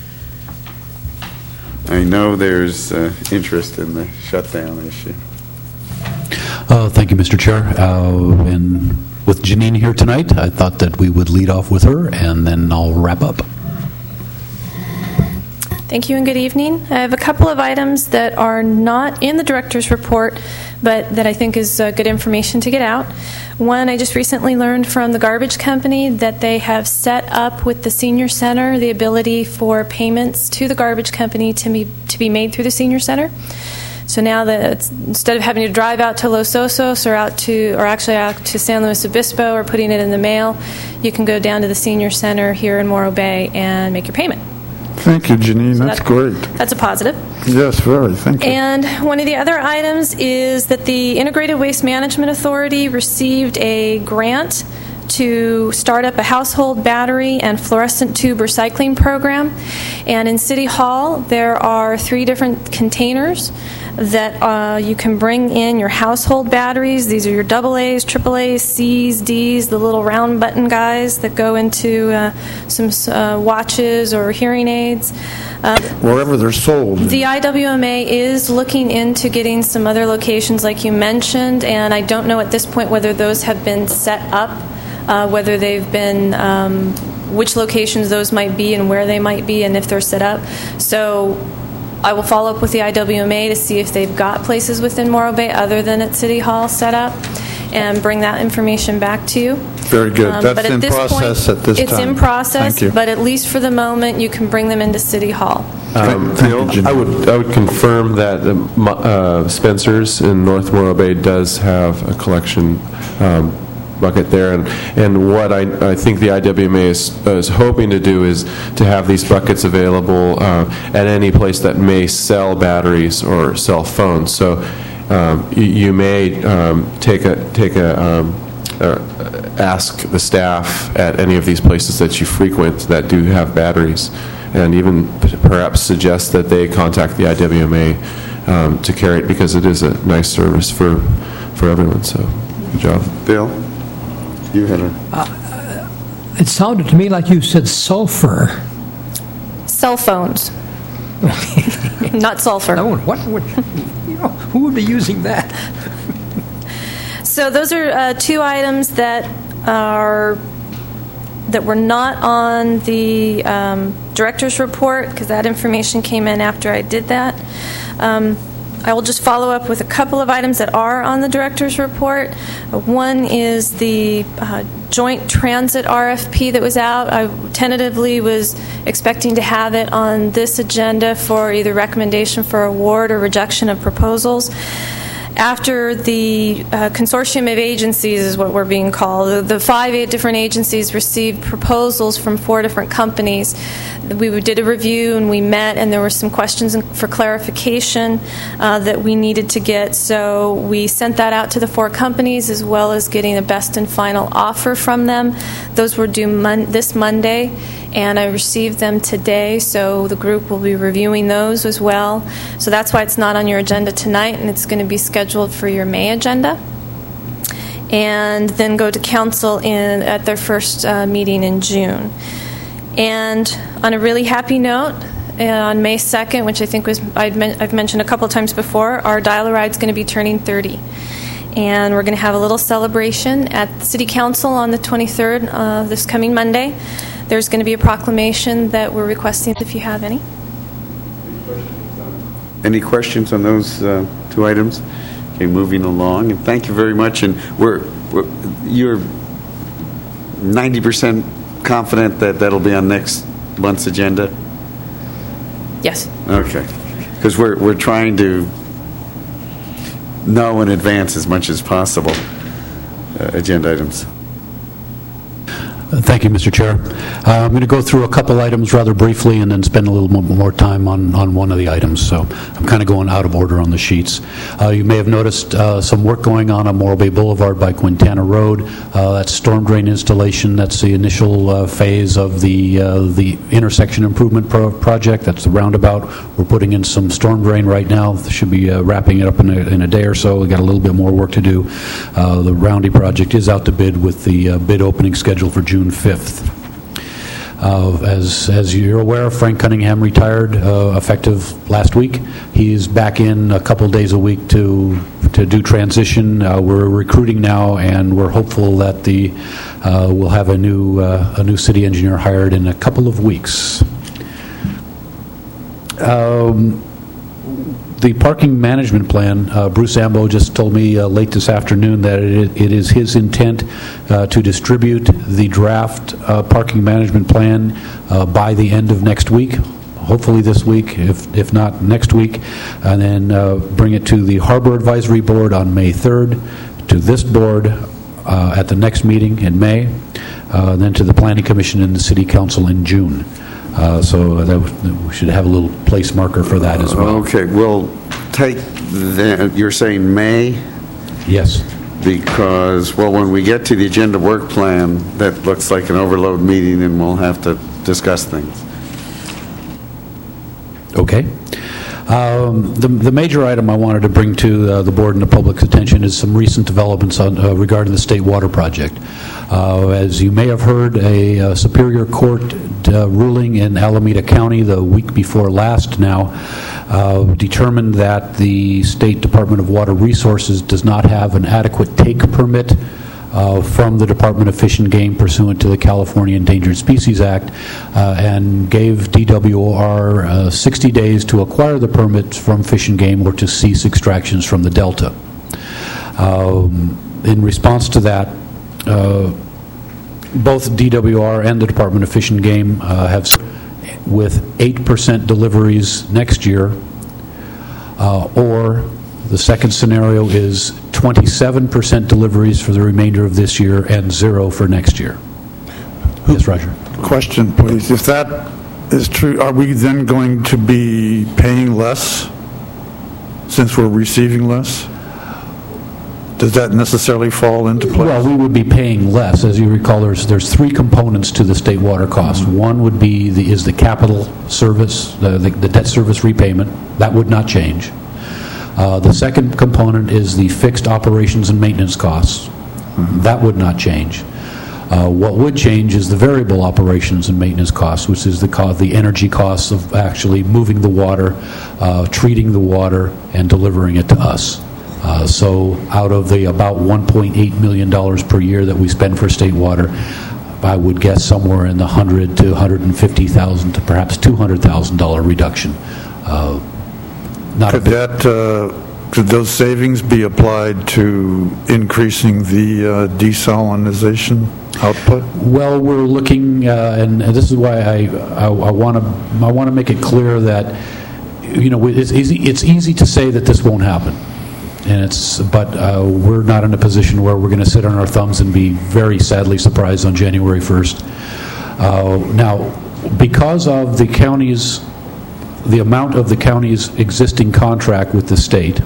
I know there's uh, interest in the shutdown issue. Uh, thank you, Mister Chair. Uh, and with Janine here tonight, I thought that we would lead off with her, and then I'll wrap up. Thank you and good evening. I have a couple of items that are not in the director's report, but that I think is uh, good information to get out. One, I just recently learned from the garbage company that they have set up with the senior center the ability for payments to the garbage company to be, to be made through the senior center. So now that it's, instead of having to drive out to Los Osos or out to, or actually out to San Luis Obispo or putting it in the mail, you can go down to the senior center here in Morro Bay and make your payment. Thank you, Janine. So That's that, great. That's a positive. Yes, very. Thank you. And one of the other items is that the Integrated Waste Management Authority received a grant to start up a household battery and fluorescent tube recycling program. And in City Hall, there are three different containers that uh, you can bring in your household batteries. These are your double A's, triple A's, C's, D's, the little round button guys that go into uh, some uh, watches or hearing aids. Uh, Wherever they're sold. The I W M A is looking into getting some other locations like you mentioned, and I don't know at this point whether those have been set up, uh, whether they've been, um, which locations those might be and where they might be and if they're set up. So I will follow up with the I W M A to see if they've got places within Morro Bay other than at City Hall set up and bring that information back to you. Very good. Um, That's but at in this process point, at this it's time. in process, Thank you. but at least for the moment, you can bring them into City Hall. Um, Thank you, Jim. I would I would confirm that um, uh, Spencer's in North Morro Bay does have a collection um, bucket there, and and what I I think the I W M A is is hoping to do is to have these buckets available uh, at any place that may sell batteries or sell phones. So um, you, you may um, take a take a um, uh, ask the staff at any of these places that you frequent that do have batteries, and even p- perhaps suggest that they contact the I W M A um, to carry it, because it is a nice service for for everyone. So, good job. Bill, you had a... It sounded to me like you said sulfur. Cell phones. Not sulfur. I wonder, what would, you know, who would be using that? So those are uh, two items that are that were not on the um, director's report, because that information came in after I did that. Um, I will just follow up with a couple of items that are on the director's report. Uh, one is the uh, joint transit R F P that was out. I tentatively was expecting to have it on this agenda for either recommendation for award or rejection of proposals. After the uh, consortium of agencies is what we're being called, the, the five eight different agencies received proposals from four different companies. We did a review and we met, and there were some questions for clarification uh, that we needed to get. So we sent that out to the four companies, as well as getting a best and final offer from them. Those were due mon- this Monday, and I received them today, so the group will be reviewing those as well. So that's why it's not on your agenda tonight, and it's going to be scheduled for your May agenda, and then go to council in at their first uh, meeting in June. And on a really happy note, uh, on May second, which I think was I'd men- I've mentioned a couple of times before, our Dial-A-Ride's going to be turning thirty. And we're going to have a little celebration at City Council on the twenty-third, uh, this coming Monday. There's going to be a proclamation that we're requesting if you have any. Any questions on those uh, two items? Okay, moving along, and thank you very much. And we're, we're you're ninety percent confident that that'll be on next month's agenda? Yes. Okay, because we're we're trying to know in advance as much as possible uh, agenda items. Uh, Thank you, Mister Chair. Uh, I'm going to go through a couple items rather briefly and then spend a little mo- more time on, on one of the items. So I'm kind of going out of order on the sheets. Uh, you may have noticed uh, some work going on on Morro Bay Boulevard by Quintana Road. Uh, that's storm drain installation. That's the initial uh, phase of the uh, the intersection improvement pro- project. That's the roundabout. We're putting in some storm drain right now. Should be uh, wrapping it up in a, in a day or so. We got a little bit more work to do. Uh, the Roundy project is out to bid with the uh, bid opening scheduled for June fifth. Uh, as as you're aware, Frank Cunningham retired uh, effective last week. He's back in a couple days a week to to do transition. Uh, we're recruiting now, and we're hopeful that the uh, we'll have a new uh, a new city engineer hired in a couple of weeks. Um, The parking management plan, uh, Bruce Ambo just told me uh, late this afternoon that it, it is his intent uh, to distribute the draft uh, parking management plan uh, by the end of next week, hopefully this week, if if not next week, and then uh, bring it to the Harbor Advisory Board on May third, to this board uh, at the next meeting in May, uh, then to the Planning Commission and the City Council in June. Uh, so that we should have a little place marker for that as well. Okay, we'll take, the, you're saying May? Yes. because, well, when we get to the agenda work plan, that looks like an overload meeting, and we'll have to discuss things. Okay. Um, the, the major item I wanted to bring to uh, the board and the public's attention is some recent developments on, uh, regarding the State Water Project. Uh, as you may have heard, a, uh Superior Court uh, ruling in Alameda County the week before last now uh, determined that the State Department of Water Resources does not have an adequate take permit Uh, from the Department of Fish and Game pursuant to the California Endangered Species Act, uh, and gave D W O R uh, sixty days to acquire the permits from Fish and Game or to cease extractions from the Delta. Um, in response to that, uh, both D W R and the Department of Fish and Game uh, have with eight percent deliveries next year, uh, or the second scenario is twenty-seven percent deliveries for the remainder of this year and zero for next year. Yes, Roger. Question, please. If that is true, are we then going to be paying less since we're receiving less? Does that necessarily fall into place? Well, we would be paying less. As you recall, there's there's three components to the state water cost. Mm-hmm. One would be the, is the capital service, the, the, the debt service repayment. That would not change. Uh, the second component is the fixed operations and maintenance costs. Mm-hmm. That would not change. Uh, what would change is the variable operations and maintenance costs, which is the co- the energy costs of actually moving the water, uh, treating the water, and delivering it to us. Uh, so out of the about one point eight million dollars per year that we spend for state water, I would guess somewhere in the one hundred thousand to one hundred fifty thousand dollars to perhaps two hundred thousand dollars reduction. Uh, Not could that uh, could those savings be applied to increasing the uh, desalinization output? Well, we're looking, uh, and, and this is why I I want to I want to make it clear that, you know, it's easy it's easy to say that this won't happen, and it's but uh, we're not in a position where we're going to sit on our thumbs and be very sadly surprised on January first. Uh, now, because of the county's the amount of the county's existing contract with the state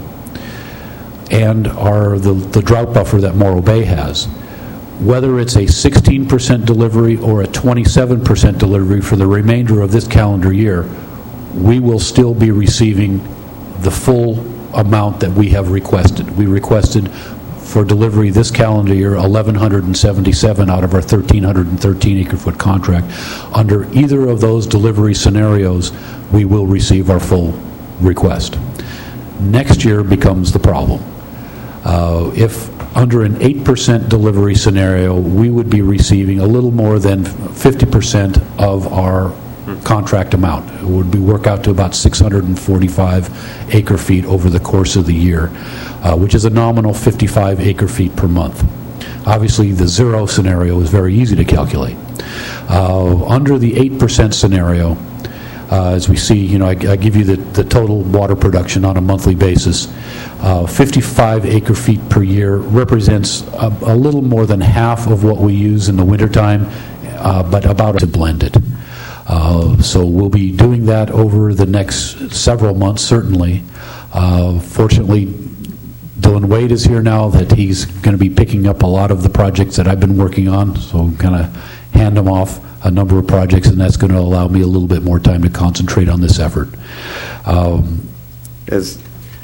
and our the, the drought buffer that Morro Bay has, whether it's a sixteen percent delivery or a twenty-seven percent delivery for the remainder of this calendar year, we will still be receiving the full amount that we have requested. We requested for delivery this calendar year one thousand one hundred seventy-seven out of our one thousand three hundred thirteen acre-foot contract. Under either of those delivery scenarios, we will receive our full request. Next year becomes the problem. Uh, if under an eight percent delivery scenario, we would be receiving a little more than fifty percent of our contract amount. It would be work out to about six hundred forty-five acre feet over the course of the year, uh, which is a nominal fifty-five acre feet per month. Obviously, the zero scenario is very easy to calculate. Uh, under the eight percent scenario, uh, as we see, you know, I, I give you the, the total water production on a monthly basis. Uh, fifty-five acre feet per year represents a, a little more than half of what we use in the wintertime, uh, but about to blend it. Uh, so we'll be doing that over the next several months, certainly. Uh, fortunately, Dylan Wade is here now, that he's going to be picking up a lot of the projects that I've been working on, so I'm going to hand him off a number of projects, and that's going to allow me a little bit more time to concentrate on this effort. Um, As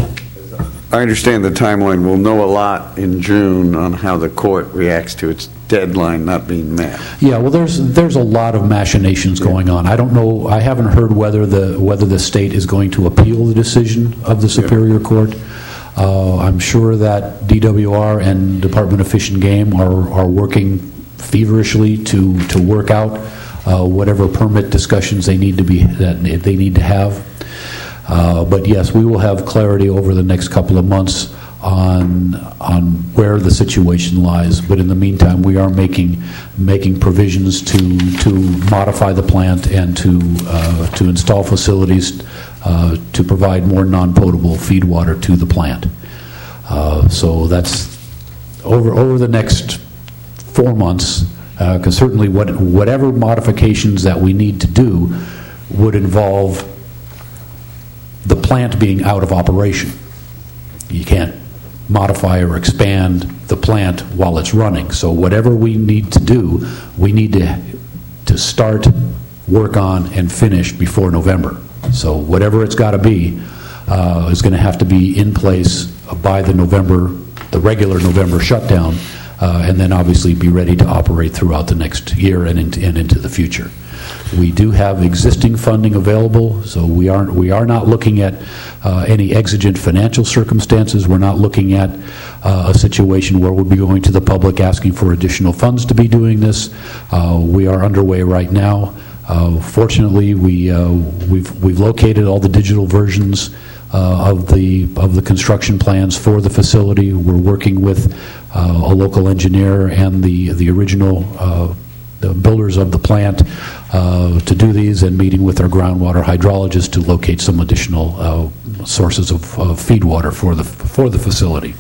I understand the timeline, we'll know a lot in June on how the court reacts to its deadline not being met. Yeah, well, there's there's a lot of machinations going on. I don't know. I haven't heard whether the whether the state is going to appeal the decision of the Superior Court. Uh, I'm sure that D W R and Department of Fish and Game are are working feverishly to to work out uh, whatever permit discussions they need to be that they need to have. Uh, but yes, we will have clarity over the next couple of months on on where the situation lies. But in the meantime, we are making making provisions to to modify the plant and to uh, to install facilities uh, to provide more non-potable feed water to the plant. Uh, so that's over over the next four months. Because uh, certainly, what whatever modifications that we need to do would involve the plant being out of operation. You can't modify or expand the plant while it's running. So whatever we need to do, we need to to start, work on, and finish before November. So whatever it's got to be uh, is going to have to be in place by the November, the regular November shutdown, uh, and then obviously be ready to operate throughout the next year and into, and into the future. We do have existing funding available, so we aren't we are not looking at uh, any exigent financial circumstances. We're not looking at uh, a situation where we'll be going to the public asking for additional funds to be doing this. Uh, we are underway right now. Uh, fortunately, we uh, we've we've located all the digital versions uh, of the of the construction plans for the facility. We're working with uh, a local engineer and the the original uh, the builders of the plant uh, to do these, and meeting with our groundwater hydrologist to locate some additional uh, sources of, of feed water for the for the facility.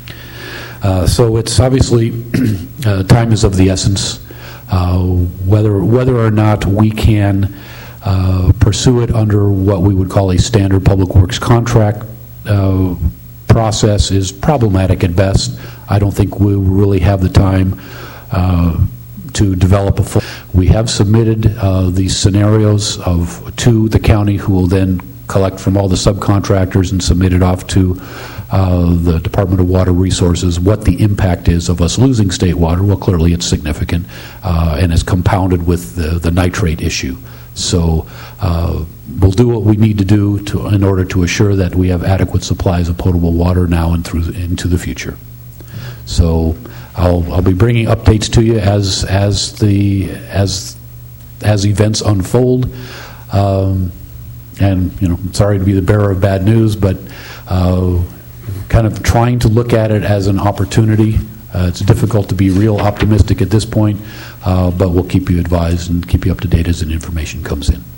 Uh, so it's obviously uh, time is of the essence. Uh, whether whether or not we can uh, pursue it under what we would call a standard public works contract uh, process is problematic at best. I don't think we really have the time Uh, to develop a full. We have submitted uh, these scenarios of to the county, who will then collect from all the subcontractors and submit it off to uh, the Department of Water Resources what the impact is of us losing state water. Well, clearly it's significant uh, and is compounded with the, the nitrate issue. So uh, we'll do what we need to do to, in order to assure that we have adequate supplies of potable water now and through into the future. So I'll, I'll be bringing updates to you as as the as as events unfold. Um, and you know, I'm sorry to be the bearer of bad news, but uh, kind of trying to look at it as an opportunity. Uh, it's difficult to be real optimistic at this point, uh, but we'll keep you advised and keep you up to date as the information comes in.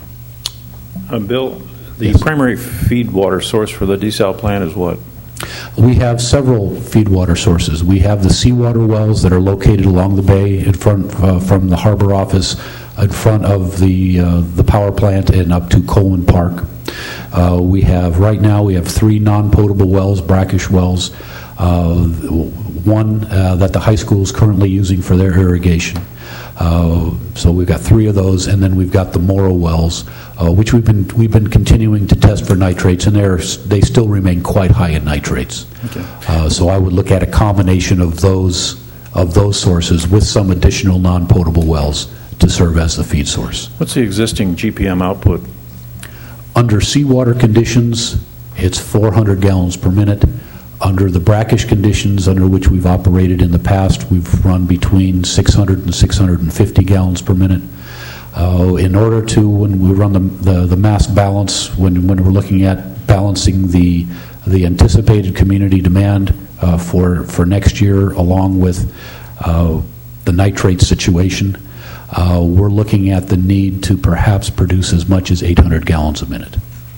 Uh, Bill, the Yes. primary feed water source for the desal plant is what? We have several feed water sources. We have the seawater wells that are located along the bay in front uh, from the harbor office, in front of the uh, the power plant, and up to Colwyn Park. Uh, we have right now we have three non-potable wells, brackish wells. Uh, one uh, that the high school is currently using for their irrigation. Uh, so we've got three of those, and then we've got the Morrow wells, uh, which we've been we've been continuing to test for nitrates, and they're they still remain quite high in nitrates. Okay. Uh, so I would look at a combination of those of those sources with some additional non-potable wells to serve as the feed source. What's the existing G P M output? Under seawater conditions, it's four hundred gallons per minute. Under the brackish conditions under which we've operated in the past, we've run between six hundred and six hundred fifty gallons per minute. Uh, in order to, when we run the, the, the mass balance, when, when we're looking at balancing the, the anticipated community demand uh, for, for next year, along with uh, the nitrate situation, uh, we're looking at the need to perhaps produce as much as eight hundred gallons a minute.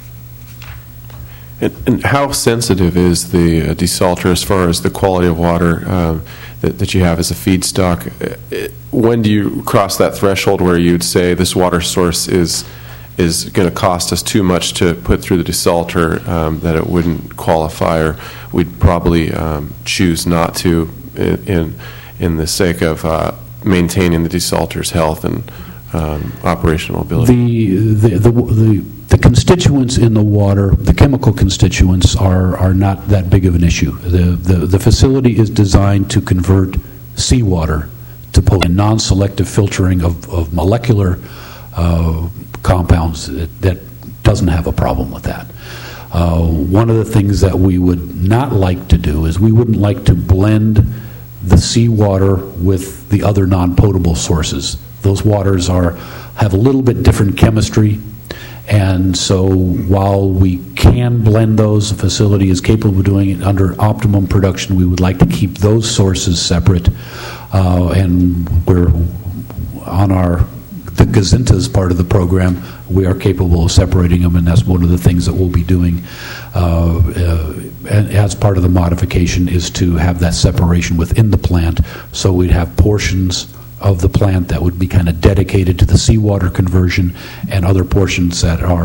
And, and how sensitive is the uh, desalter as far as the quality of water um, that, that you have as a feedstock? Uh, when do you cross that threshold where you'd say this water source is is going to cost us too much to put through the desalter, um, that it wouldn't qualify, or we'd probably um, choose not to in, in in the sake of uh, maintaining the desalter's health and um, operational ability? The the the, the The constituents in the water, the chemical constituents, are, are not that big of an issue. The, the, the facility is designed to convert seawater to potent and non-selective filtering of, of molecular uh, compounds that, that doesn't have a problem with that. Uh, one of the things that we would not like to do is we wouldn't like to blend the seawater with the other non-potable sources. Those waters are have a little bit different chemistry. And so while we can blend those, the facility is capable of doing it under optimum production. We would like to keep those sources separate. Uh, and we're on our, the Gazintas part of the program, we are capable of separating them, and that's one of the things that we'll be doing uh, uh, as part of the modification, is to have that separation within the plant. So we'd have portions of the plant that would be kind of dedicated to the seawater conversion, and other portions that are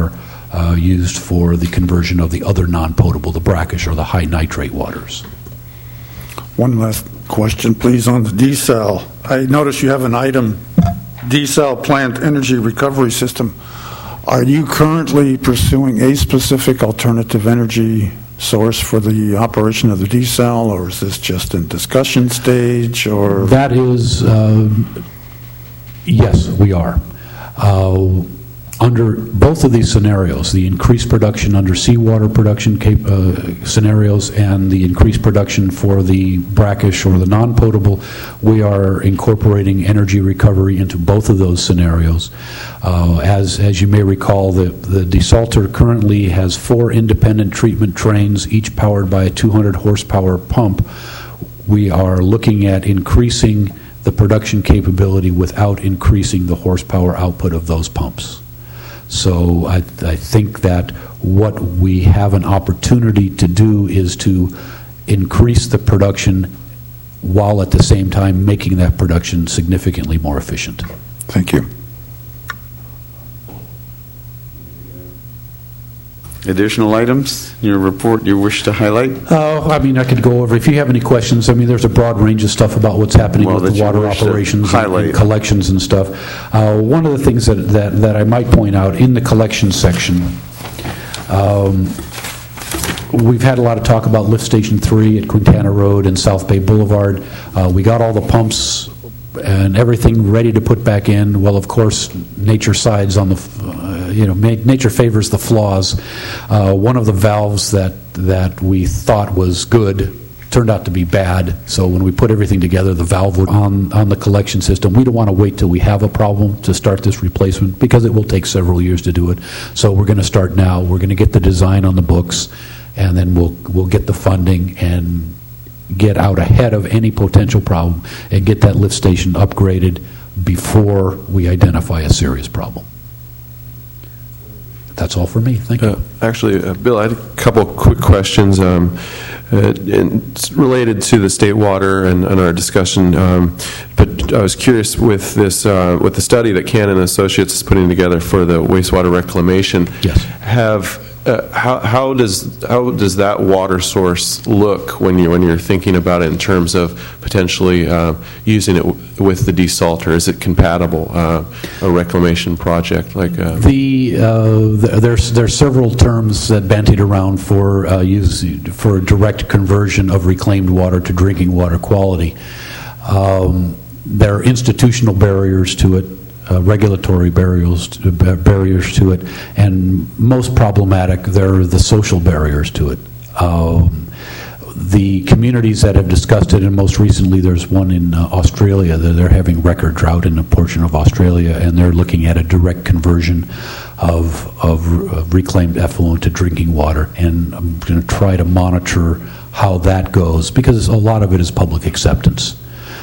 uh, used for the conversion of the other non-potable, the brackish or the high nitrate waters. One last question, please, on the desal. I notice you have an item, desal plant energy recovery system. Are you currently pursuing a specific alternative energy source for the operation of the desal, or is this just in discussion stage? Or that is, uh, yes, we are. Uh, under both of these scenarios, the increased production under seawater production cap- uh, scenarios and the increased production for the brackish or the non-potable, we are incorporating energy recovery into both of those scenarios. Uh, as as you may recall, the, the desalter currently has four independent treatment trains, each powered by a two hundred horsepower pump. We are looking at increasing the production capability without increasing the horsepower output of those pumps. So I, I think that what we have an opportunity to do is to increase the production while at the same time making that production significantly more efficient. Thank you. Additional items in your report you wish to highlight? Uh, I mean, I could go over, if you have any questions, I mean, there's a broad range of stuff about what's happening Well, with that the you water wish to operations and, highlight. and collections and stuff. Uh, one of the things that, that, that I might point out in the collection section, um, we've had a lot of talk about Lift Station three at Quintana Road and South Bay Boulevard. Uh, we got all the pumps and everything ready to put back in. Well, of course, nature sides on the, uh, you know, ma- nature favors the flaws. Uh, one of the valves that, that we thought was good turned out to be bad. So when we put everything together, the valve was on, on the collection system. We don't want to wait till we have a problem to start this replacement because it will take several years to do it. So we're going to start now. We're going to get the design on the books, and then we'll we'll get the funding and get out ahead of any potential problem and get that lift station upgraded before we identify a serious problem. That's all for me. Thank you. Uh, actually, uh, Bill, I had a couple quick questions um, uh, and it's related to the state water and, and our discussion. Um, but I was curious with this, uh, with the study that Cannon Associates is putting together for the wastewater reclamation. Yes. Have uh, how how does how does that water source look when you when you're thinking about it in terms of potentially uh, using it w- with the desalter? Is it compatible uh, a reclamation project like uh, The uh, th- there's there's several terms that bandied around for uh, use for direct conversion of reclaimed water to drinking water quality. Um, there are institutional barriers to it, uh, regulatory barriers to, barriers to it, and most problematic, there are the social barriers to it. Um, the communities that have discussed it, and most recently there's one in uh, Australia, that they're having record drought in a portion of Australia, and they're looking at a direct conversion of, of, of reclaimed effluent to drinking water, and I'm going to try to monitor how that goes, because a lot of it is public acceptance.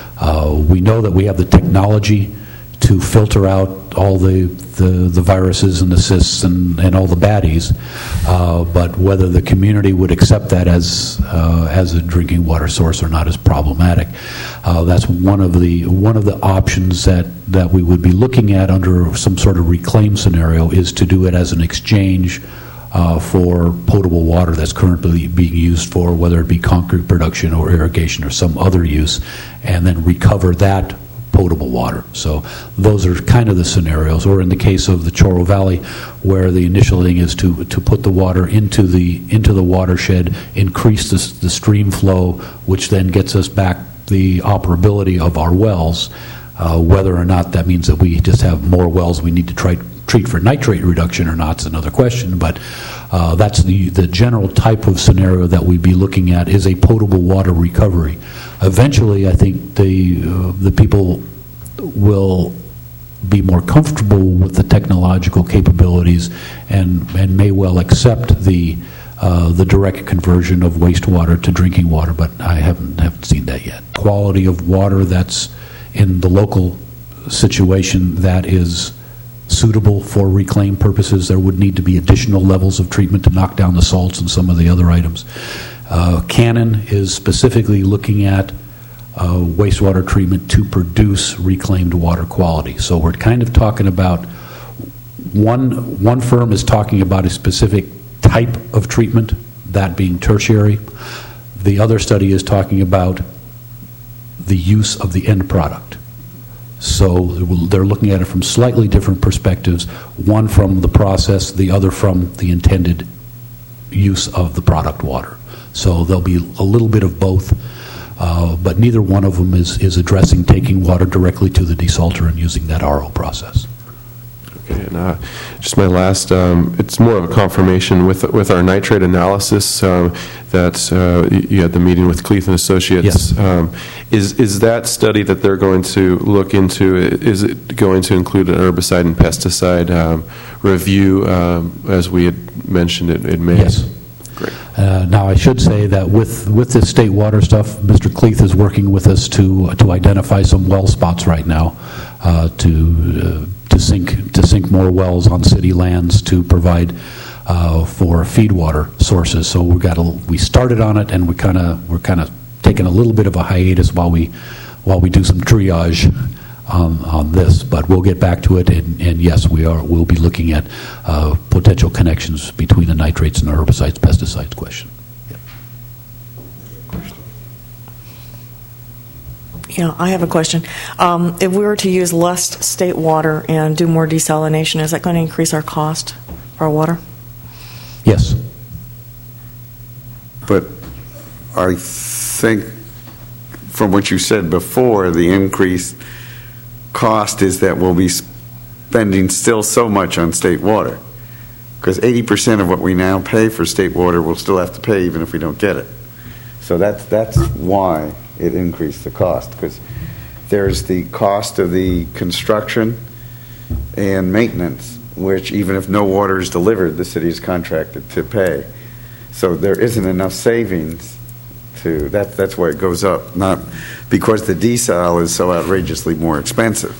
Uh, we know that we have the technology to filter out all the, the, the viruses and the cysts and, and all the baddies, uh, but whether the community would accept that as uh, as a drinking water source or not is problematic. Uh, that's one of the one of the options that, that we would be looking at under some sort of reclaim scenario is to do it as an exchange Uh, for potable water that's currently being used for, whether it be concrete production or irrigation or some other use, and then recover that potable water. So those are kind of the scenarios. Or in the case of the Chorro Valley, where the initial thing is to to put the water into the into the watershed, increase the, the stream flow, which then gets us back the operability of our wells. Uh, whether or not that means that we just have more wells we need to try treat for nitrate reduction or not is another question, but uh, that's the, the general type of scenario that we'd be looking at is a potable water recovery. Eventually, I think the, uh, the people will be more comfortable with the technological capabilities and, and may well accept the, uh, the direct conversion of wastewater to drinking water, but I haven't, haven't seen that yet. Quality of water that's in the local situation that is suitable for reclaim purposes. There would need to be additional levels of treatment to knock down the salts and some of the other items. Uh, Cannon is specifically looking at uh, wastewater treatment to produce reclaimed water quality. So we're kind of talking about one, one firm is talking about a specific type of treatment, that being tertiary. The other study is talking about the use of the end product. So they're looking at it from slightly different perspectives, one from the process, the other from the intended use of the product water. So there'll be a little bit of both, uh, but neither one of them is, is addressing taking water directly to the desalter and using that R O process. Okay, and uh, just my last, um, it's more of a confirmation with with our nitrate analysis um, that uh, you had the meeting with Cleath and Associates. Yes. Um, is is that study that they're going to look into, is it going to include an herbicide and pesticide um, review, um, as we had mentioned it, it may? Yes. Great. Uh, now, I should say that with, with this state water stuff, Mister Cleath is working with us to to identify some well spots right now uh, to uh, to sink to sink more wells on city lands to provide uh, for feed water sources. So we got a, we started on it, and we kind of we're kind of taking a little bit of a hiatus while we while we do some triage on, on this. But we'll get back to it, and, and yes, we are. We'll be looking at uh, potential connections between the nitrates and the herbicides, pesticides question. Yeah, I have a question. Um, if we were to use less state water and do more desalination, is that going to increase our cost for our water? Yes. But I think, from what you said before, the increased cost is that we'll be spending still so much on state water. Because eighty percent of what we now pay for state water we'll still have to pay even if we don't get it. So that's, that's why it increased the cost, because there's the cost of the construction and maintenance, which even if no water is delivered, the city is contracted to pay. So there isn't enough savings to, that, that's why it goes up, not because the desal is so outrageously more expensive.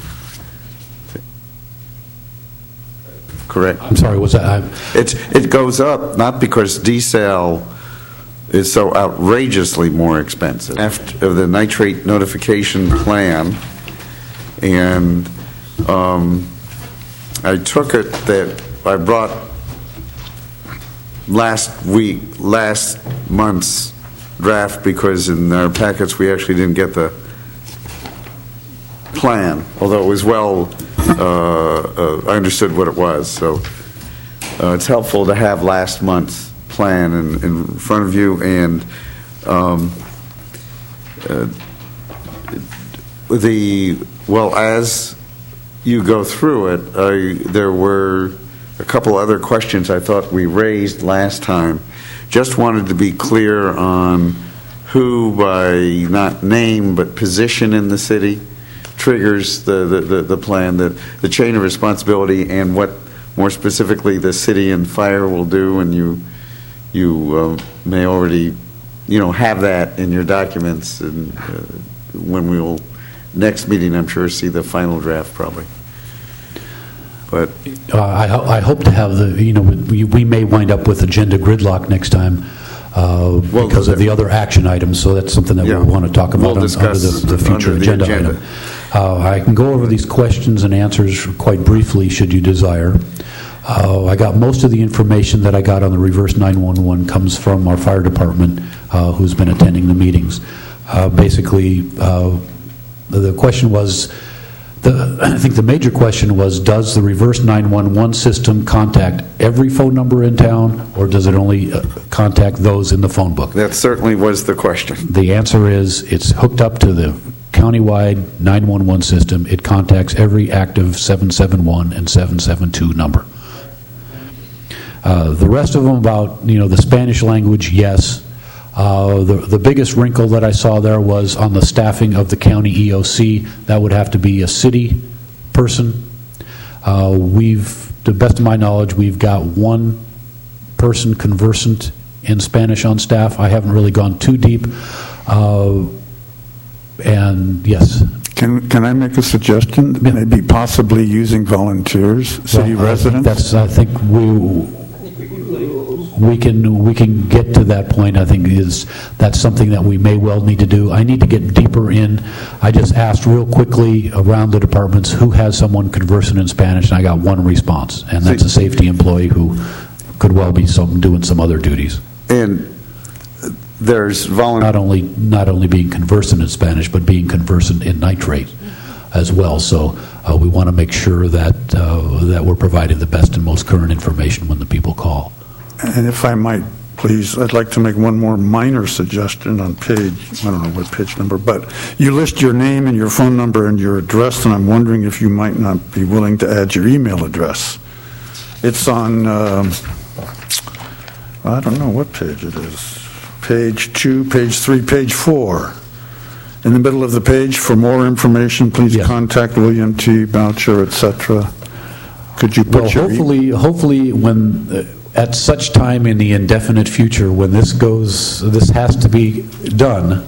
Correct? I'm sorry, was that? I, It's, it goes up not because desal is so outrageously more expensive. After the nitrate notification plan, and um, I took it that I brought last week, last month's draft, because in our packets we actually didn't get the plan, although it was well, uh, uh, I understood what it was, so uh, it's helpful to have last month's plan in, in front of you. And um, uh, the well, as you go through it, I, there were a couple other questions I thought we raised last time. Just wanted to be clear on who, by not name but position in the city, triggers the the, the, the plan, the, the chain of responsibility, and what more specifically the city and fire will do. And you You uh, may already, you know, have that in your documents, and uh, when we'll next meeting, I'm sure, see the final draft probably. But uh, I, ho- I hope to have the, you know, we, we may wind up with agenda gridlock next time uh, well, because of the other action items. So that's something that yeah, we'll want to talk about we'll on, under the, the future under the agenda, agenda item. Uh, I can go over these questions and answers quite briefly, should you desire. Uh, I got most of the information that I got on the reverse nine one one comes from our fire department, uh, who's been attending the meetings. Uh, basically, uh, the question was, the, I think the major question was, does the reverse nine one one system contact every phone number in town, or does it only uh, contact those in the phone book? that certainly was the question. The answer is it's hooked up to the countywide nine one one system. It contacts every active seven seven one and seven seven two number. Uh, the rest of them about, you know, the Spanish language, yes. Uh, the, the biggest wrinkle that I saw there was on the staffing of the county E O C. That would have to be a city person. Uh, we've, to the best of my knowledge, we've got one person conversant in Spanish on staff. I haven't really gone too deep. Uh, and yes. Can can I make a suggestion? Yeah. Maybe possibly using volunteers, city Well, I think residents? That's, I think we... we can we can get to that point. I think is that's something that we may well need to do. I need to get deeper in. I just asked real quickly around the departments who has someone conversant in Spanish, and I got one response, and that's a safety employee who could well be some doing some other duties. And there's volunteer. Not only not only being conversant in Spanish, but being conversant in nitrate as well. So uh, we want to make sure that uh, that we're providing the best and most current information when the people call. And if I might, please, I'd like to make one more minor suggestion on page, I don't know what page number, but you list your name and your phone number and your address, and I'm wondering if you might not be willing to add your email address. It's on, um, I don't know what page it is, page two, page three, page four. In the middle of the page, for more information, please Yes. contact William T. Boucher, et cetera. Could you put Well, your... e- hopefully, hopefully, when uh, at such time in the indefinite future, when this goes, this has to be done.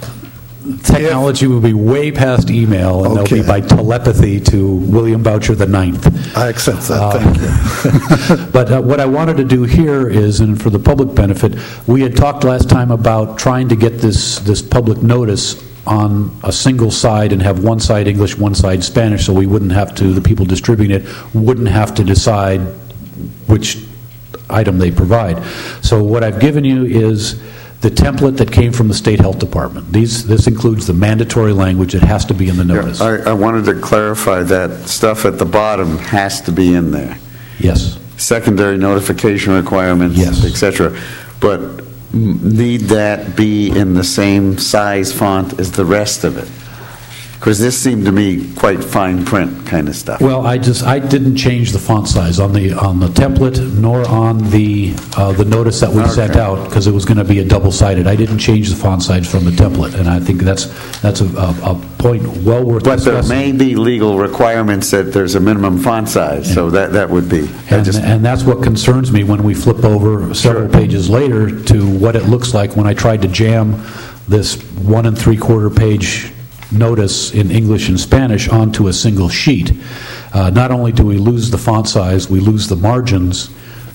Technology will be way past email, and Okay. they'll be by telepathy to William Boucher the Ninth. I accept that, Uh, thank you. But uh, what I wanted to do here is, and for the public benefit, we had talked last time about trying to get this, this public notice on a single side and have one side English, one side Spanish, so we wouldn't have to, the people distributing it wouldn't have to decide which item they provide. So what I've given you is the template that came from the State Health Department. These, this includes the mandatory language that has to be in the notice. I, I wanted to clarify that stuff at the bottom has to be in there. Yes. Secondary notification requirements, Yes. et cetera. But m- need that be in the same size font as the rest of it? Because this seemed to me quite fine print kind of stuff. Well, I just, I didn't change the font size on the, on the template, nor on the, uh, the notice that we sent Okay. out, because it was going to be a double-sided. I didn't change the font size from the template, and I think that's, that's a, a a point well worth But there discussing. may be legal requirements that there's a minimum font size, so that, that would be. I And, just- and that's what concerns me when we flip over several pages later to what it looks like when I tried to jam this one and three-quarter page notice in English and Spanish onto a single sheet. Uh, not only do we lose the font size, we lose the margins,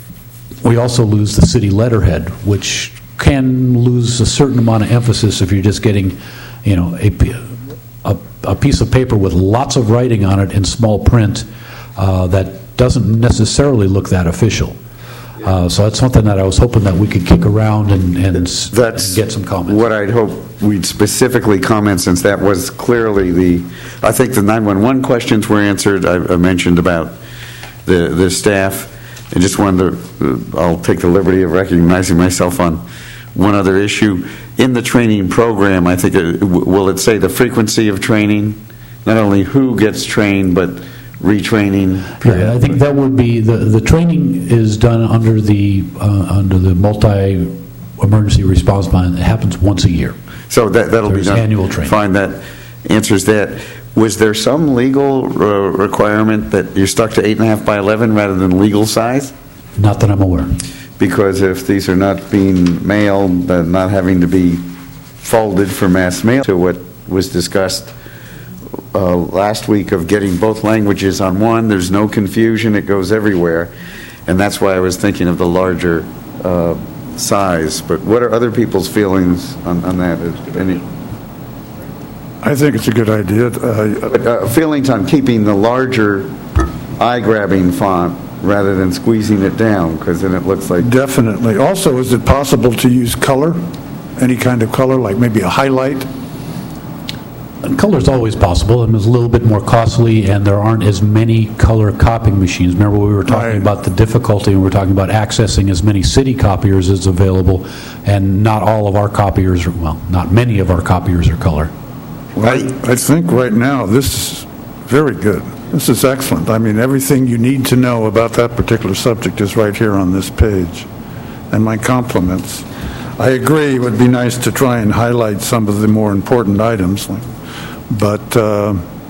we also lose the city letterhead, which can lose a certain amount of emphasis if you're just getting, you know, a, p- a, a piece of paper with lots of writing on it in small print uh, that doesn't necessarily look that official. Uh, so that's something that I was hoping that we could kick around and, and, s- That's and get some comments. what I'd hope we'd specifically comment, since that was clearly the, I think the nine one one questions were answered. I I mentioned about the, the staff. I just wanted to, uh, I'll take the liberty of recognizing myself on one other issue. In the training program, I think, it, w- will it say the frequency of training? Not only who gets trained, but retraining? Yeah, I think that would be, the, the training is done under the, uh, under the multi-emergency response plan. It happens once a year. So that, that'll be There's done. annual training. Fine, that answers that. Was there some legal uh, requirement that you're stuck to eight and a half by eleven rather than legal size? Not that I'm aware. Because if these are not being mailed, uh, not having to be folded for mass mail, to what was discussed uh, last week of getting both languages on one, there's no confusion, it goes everywhere. And that's why I was thinking of the larger uh, size. But what are other people's feelings on, on that? Is Any I think it's a good idea. Uh, But, uh, feelings on keeping the larger eye-grabbing font rather than squeezing it down, because then it looks like... Definitely. Also, is it possible to use color? Any kind of color, like maybe a highlight? Color's always possible, and it's a little bit more costly, and there aren't as many color copying machines. Remember, we were talking Right. about the difficulty, and we were talking about accessing as many city copiers as available, and not all of our copiers, are, well, not many of our copiers are color. Well, I, I think right now this is very good. This is excellent. I mean, everything you need to know about that particular subject is right here on this page. And my compliments. I agree, it would be nice to try and highlight some of the more important items, like, but uh,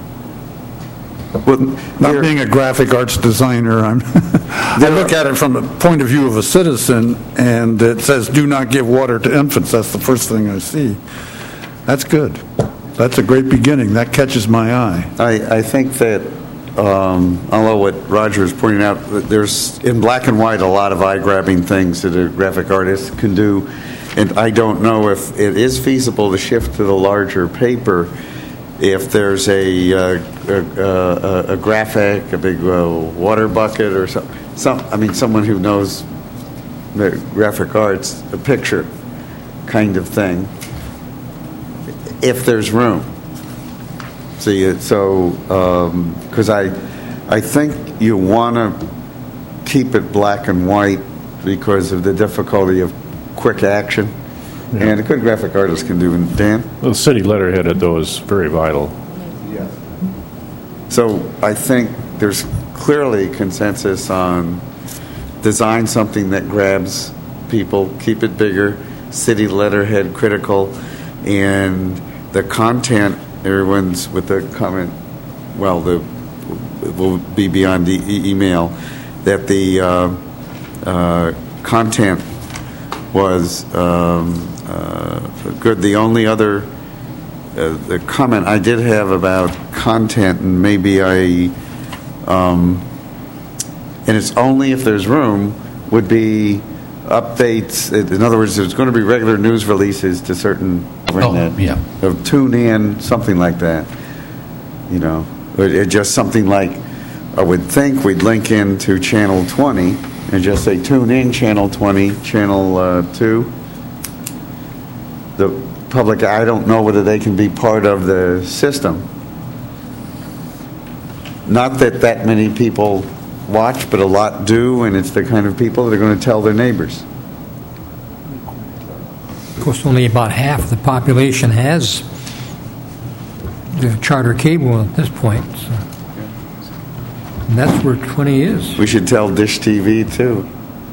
Well, not there- being a graphic arts designer, I'm I look at it from the point of view of a citizen, and it says, do not give water to infants. That's the first thing I see. That's good. That's a great beginning. That catches my eye. I, I think that um, although what Roger is pointing out, there's, in black and white, a lot of eye-grabbing things that a graphic artist can do, and I don't know if it is feasible to shift to the larger paper if there's a, uh, a, a, a graphic, a big uh, water bucket or some, some, I mean, someone who knows the graphic arts, a picture kind of thing, if there's room. See, so, because um, I, I think you want to keep it black and white because of the difficulty of quick action. Yeah. And a good graphic artist can do it. Dan? Well, the city letterhead, though, is very vital. Yeah. So I think there's clearly consensus on design something that grabs people, keep it bigger, city letterhead critical, and the content, everyone's with the comment, well, the it will be beyond the e- email, that the uh, uh, content was um, uh, good. The only other uh, the comment I did have about content, and maybe I, um, and it's only if there's room, would be updates. In other words, there's going to be regular news releases to certain. Oh, yeah. Of tune in, something like that. You know, it, it just something like, I would think we'd link into channel twenty and just say tune in channel twenty, channel uh, two. The public, I don't know whether they can be part of the system. Not that that many people watch, but a lot do, and it's the kind of people that are going to tell their neighbors. Of course, only about half the population has the charter cable at this point. So. And that's where twenty is. We should tell Dish T V, too.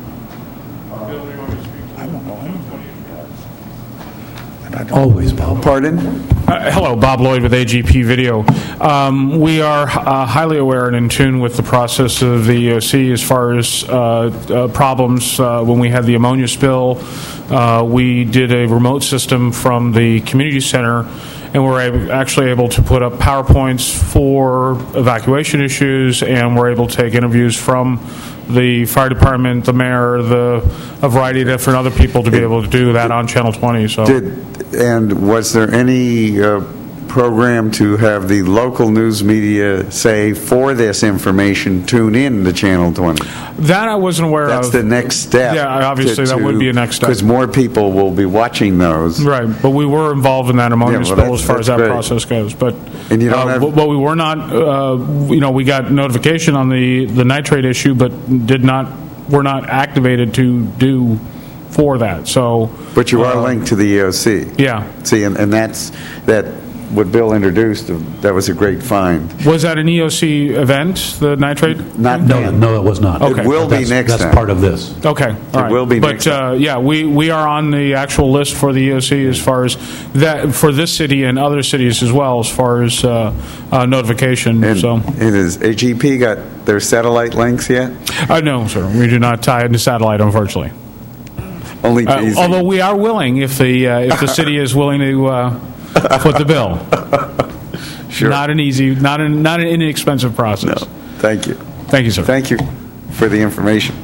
Always, Bob. Pardon? Uh, hello, Bob Lloyd with A G P Video. Um, we are uh, highly aware and in tune with the process of the E O C as far as uh, uh, problems. Uh, when we had the ammonia spill, uh, we did a remote system from the community center, and we're ab- actually able to put up PowerPoints for evacuation issues, and we're able to take interviews from the fire department, the mayor, the a variety of different other people to be able to do that on Channel twenty. So. Did and was there any uh, program to have the local news media say, for this information, tune in to Channel twenty? That I wasn't aware That's of. That's the next step. Yeah, obviously to, that would be a next step. Because more people will be watching those. Right, but we were involved in that ammonia yeah, well, spill as far as that great. process goes. But and you don't uh, have, but we were not. Uh, you know, we got notification on the, the nitrate issue, but did not. Were not activated to do for that. So, but you are uh, linked to the E O C. Yeah. See, and, and that's that. What Bill introduced, that was a great find. Was that an E O C event, the nitrate? Not no, then. no, it was not. Okay. It will that's, be next That's time. part of this. Okay, all it right. will be but, next uh, time. yeah, we, we are on the actual list for the E O C as far as that, for this city and other cities as well, as far as uh, uh, notification. And, so. and has A G P got their satellite links yet? Uh, no, sir. We do not tie into satellite, unfortunately. Only uh, although we are willing, if the uh, if the city is willing to uh, foot the bill. Sure. Not an easy, not an not an inexpensive process. No. Thank you. Thank you, sir. Thank you for the information.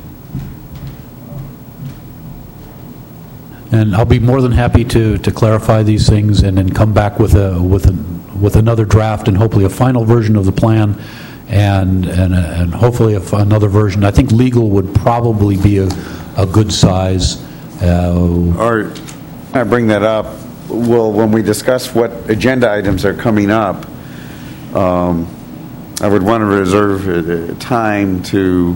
And I'll be more than happy to, to clarify these things and then come back with a with a, with another draft and hopefully a final version of the plan, and and and hopefully a, another version. I think legal would probably be a, a good size. Uh, or I bring that up. Well, when we discuss what agenda items are coming up, um, I would want to reserve uh, time to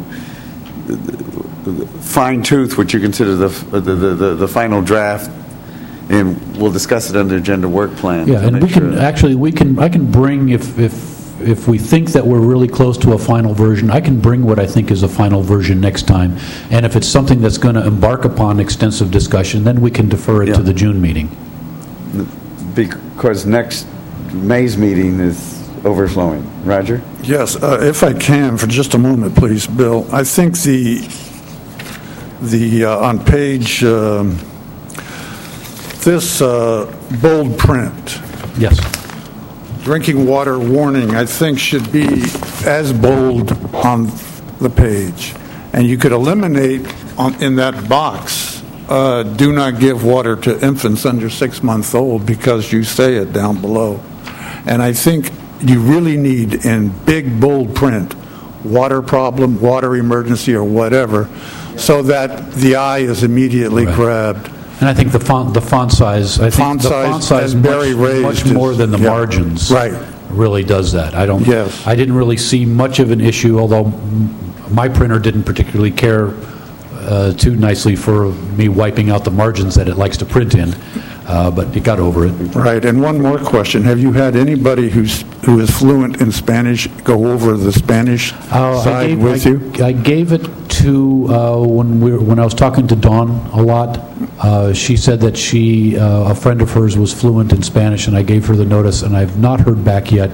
fine-tooth what you consider the the, the the final draft, and we'll discuss it under agenda work plan. yeah, and we can actually we can I can bring if if if we think that we're really close to a final version, I can bring what I think is a final version next time. And if it's something that's going to embark upon extensive discussion, then we can defer it yeah. to the June meeting. Because next May's meeting is overflowing. Roger? Yes, uh, if I can, for just a moment, please, Bill. I think the the uh, on page um, this uh, bold print. Yes. Drinking water warning, I think, should be as bold on the page, and you could eliminate on, in that box, uh, do not give water to infants under six months old, because you say it down below. And I think you really need, in big, bold print, water problem, water emergency, or whatever, so that the eye is immediately Right. grabbed. And I think the font, the font size, I think Font the size, font size as Barry much, raised, much is- more than the yeah. margins. Right. Really does that. I don't. Yes. I didn't really see much of an issue, although m- my printer didn't particularly care uh, too nicely for me wiping out the margins that it likes to print in, uh, but it got over it. Right, and one more question. Have you had anybody who's, who is fluent in Spanish go over the Spanish Uh, I side gave, with I, you? I gave it to uh, when we were, when I was talking to Dawn a lot. Uh, she said that she uh, a friend of hers was fluent in Spanish, and I gave her the notice, and I've not heard back yet.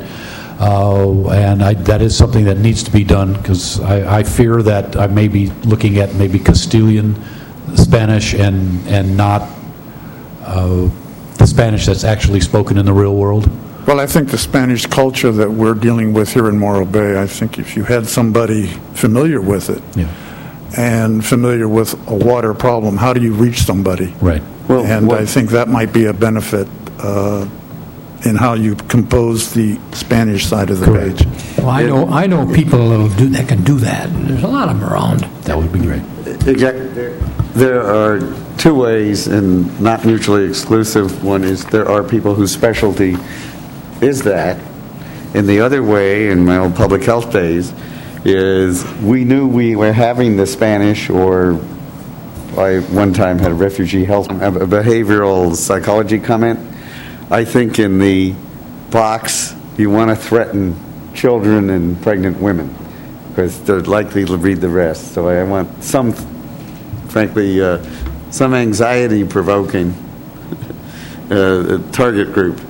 Uh, and I, that is something that needs to be done, because I, I fear that I may be looking at maybe Castilian Spanish and and not uh, the Spanish that's actually spoken in the real world. Well, I think the Spanish culture that we're dealing with here in Morro Bay, I think if you had somebody familiar with it Yeah. and familiar with a water problem, how do you reach somebody? Right. Well, and what- I think that might be a benefit uh, in how you compose the Spanish side of the Correct. page. Well, I know, I know people who do, that can do that. There's a lot of them around. That would be great. Exactly. There, there are two ways, and not mutually exclusive. One is there are people whose specialty is that, and the other way, in my old public health days, is we knew we were having the Spanish, or I one time had a refugee health, a behavioral psychology comment. I think in the box you want to threaten children and pregnant women, because they're likely to read the rest. So I want some, frankly, uh, some anxiety-provoking uh, target group.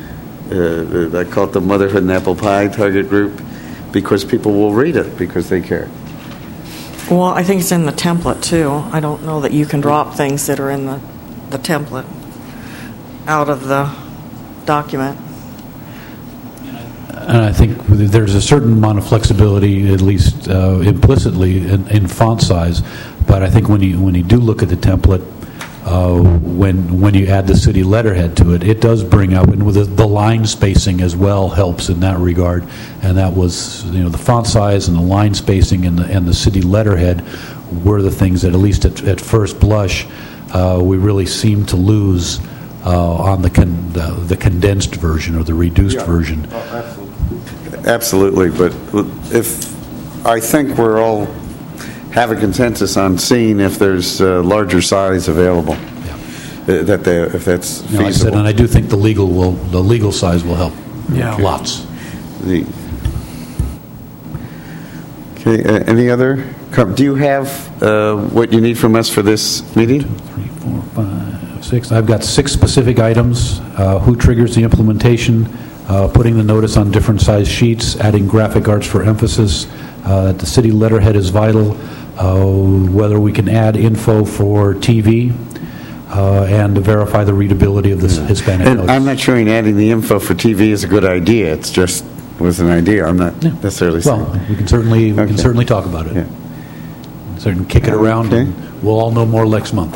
Uh, I call it the motherhood and apple pie target group, because people will read it because they care. Well, I think it's in the template, too. I don't know that you can drop things that are in the, the template out of the document. And I think there's a certain amount of flexibility, at least uh, implicitly, in, in font size. But I think when you when you do look at the template, uh, when when you add the city letterhead to it, it does bring up, and with the, the line spacing as well helps in that regard. And that was, you know, the font size and the line spacing and the and the city letterhead were the things that, at least at, at first blush, uh, we really seemed to lose uh, on the, con- the the condensed version or the reduced Yeah. version. Absolutely, but if I think we're all have a consensus on seeing if there's uh, larger size available, uh, that they, if that's You know, I said, feasible. and I do think the legal will, the legal size will help. Yeah. Lots. The, okay, uh, any other? com- Do you have uh, what you need from us for this meeting? Three, four, five, six. I've got six specific items. Uh, who triggers the implementation? Uh, putting the notice on different size sheets, adding graphic arts for emphasis, uh, that the city letterhead is vital, uh, whether we can add info for T V, uh, and to verify the readability of this Hispanic And notice. I'm not sure adding the info for T V is a good idea. It's just was an idea. I'm not Yeah. necessarily saying. Well, we can certainly, we Okay. can certainly talk about it. Yeah. Certainly kick it around, Okay. and we'll all know more next month.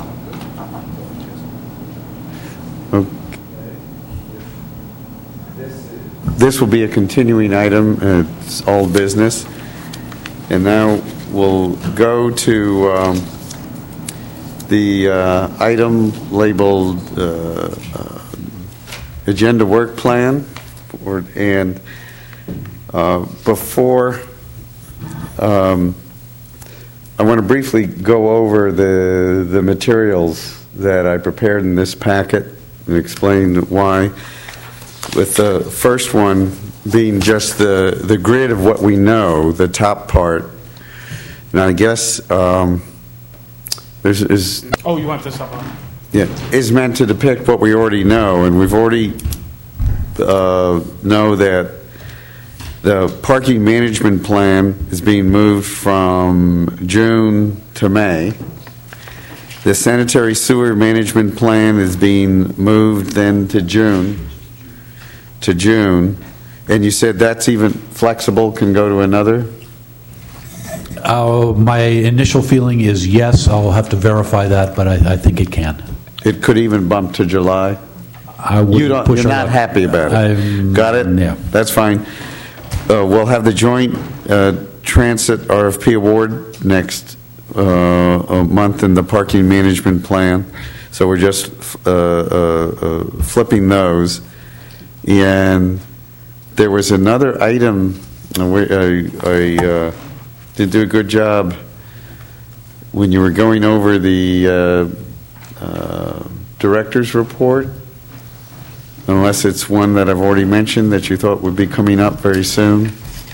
This will be a continuing item. uh, It's all business. And now we'll go to um, the uh, item labeled uh, uh, Agenda Work Plan. Or- And uh, before, um, I want to briefly go over the the materials that I prepared in this packet and explain why. With the first one being just the, the grid of what we know, the top part. And I guess um, there's is Oh, you want this up on? yeah is meant to depict what we already know, and we've already uh, know that the parking management plan is being moved from June to May. The sanitary sewer management plan is being moved then to June. to June, And you said that's even flexible, can go to another? Uh, my initial feeling is yes. I'll have to verify that, but I, I think it can. It could even bump to July? I wouldn't You don't, push you're on not that. happy about it? I'm- Got it? Yeah. That's fine. Uh, We'll have the joint uh, transit R F P award next uh, uh, month in the parking management plan. So we're just uh, uh, uh, flipping those. And there was another item, uh, we- I I, uh, did do a good job when you were going over the uh, uh, director's report, unless it's one that I've already mentioned that you thought would be coming up very soon.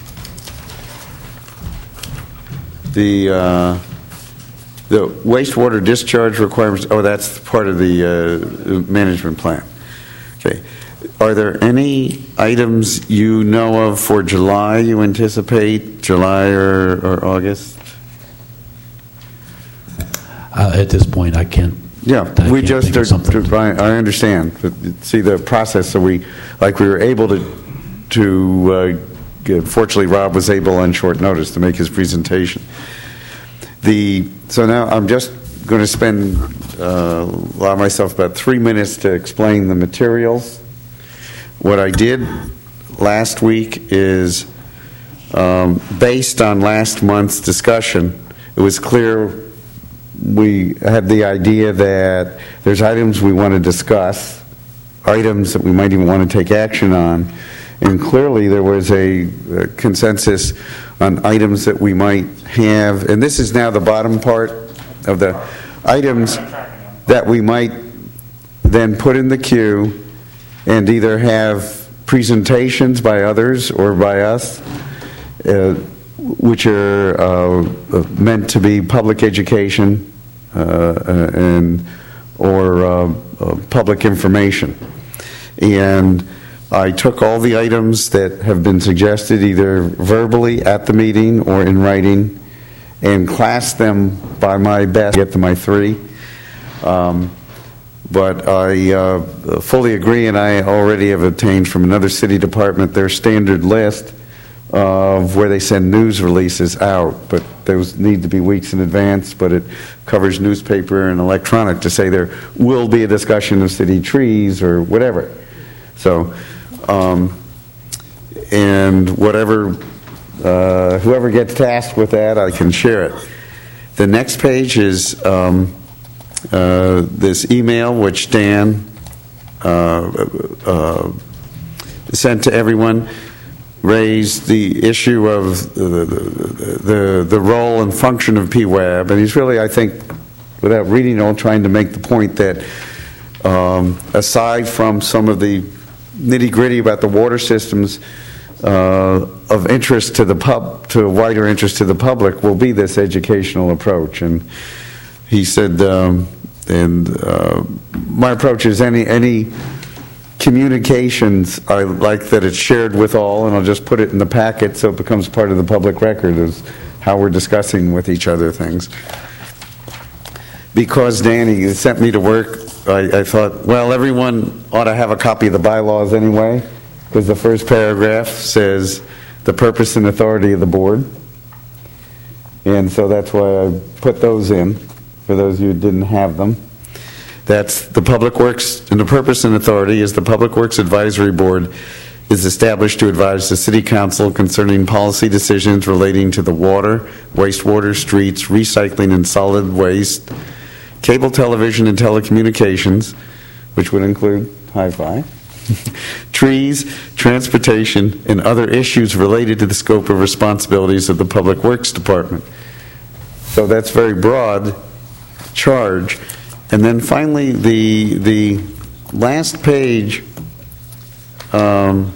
The uh, the wastewater discharge requirements, oh, that's part of the uh, management plan. Okay. Are there any items you know of for July you anticipate, July or, or August? Uh, at this point, I can't. Yeah, I we can't just think of are, something. I I understand, but see the process, so we, like we were able to, to, uh, get- fortunately Rob was able on short notice to make his presentation. The, so now I'm just going to spend, uh, allow myself about three minutes to explain the materials. What I did last week is, um, based on last month's discussion, it was clear we had the idea that there's items we want to discuss, items that we might even want to take action on, and clearly there was a, a consensus on items that we might have, and this is now the bottom part of the items that we might then put in the queue and either have presentations by others or by us, uh, which are uh, meant to be public education uh, and or uh, uh, public information. And I took all the items that have been suggested either verbally at the meeting or in writing and classed them by my best to get to my three. Um, But I uh, fully agree, and I already have obtained from another city department their standard list of where they send news releases out, but those need to be weeks in advance, but it covers newspaper and electronic to say there will be a discussion of city trees or whatever. So, um, and whatever, uh, whoever gets tasked with that, I can share it. The next page is um, Uh, this email, which Dan uh, uh, sent to everyone, raised the issue of the, the, the role and function of P W A B. And he's really, I think, without reading it all, trying to make the point that um, aside from some of the nitty-gritty about the water systems uh, of interest to the pub, to a wider interest to the public, will be this educational approach. And he said, um, and uh, my approach is any any communications, I like that it's shared with all, and I'll just put it in the packet so it becomes part of the public record as how we're discussing with each other things. Because Danny sent me to work, I, I thought, well, everyone ought to have a copy of the bylaws anyway, because the first paragraph says the purpose and authority of the board. And so that's why I put those in. For those of you who didn't have them. That's the Public Works, and the purpose and authority is the Public Works Advisory Board is established to advise the City Council concerning policy decisions relating to the water, wastewater, streets, recycling and solid waste, cable television and telecommunications, which would include hi-fi, trees, transportation, and other issues related to the scope of responsibilities of the Public Works Department. So that's very broad charge. And then finally, the the last page um,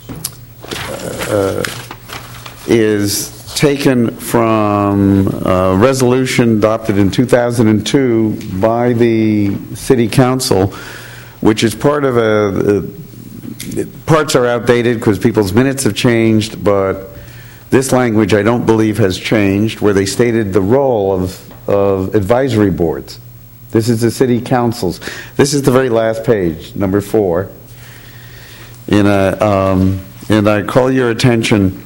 uh, is taken from a resolution adopted in two thousand two by the City Council, which is part of a, a parts are outdated because people's minutes have changed, but this language I don't believe has changed, where they stated the role of of advisory boards. This is the city councils. This is the very last page, number four. In a, um, and I call your attention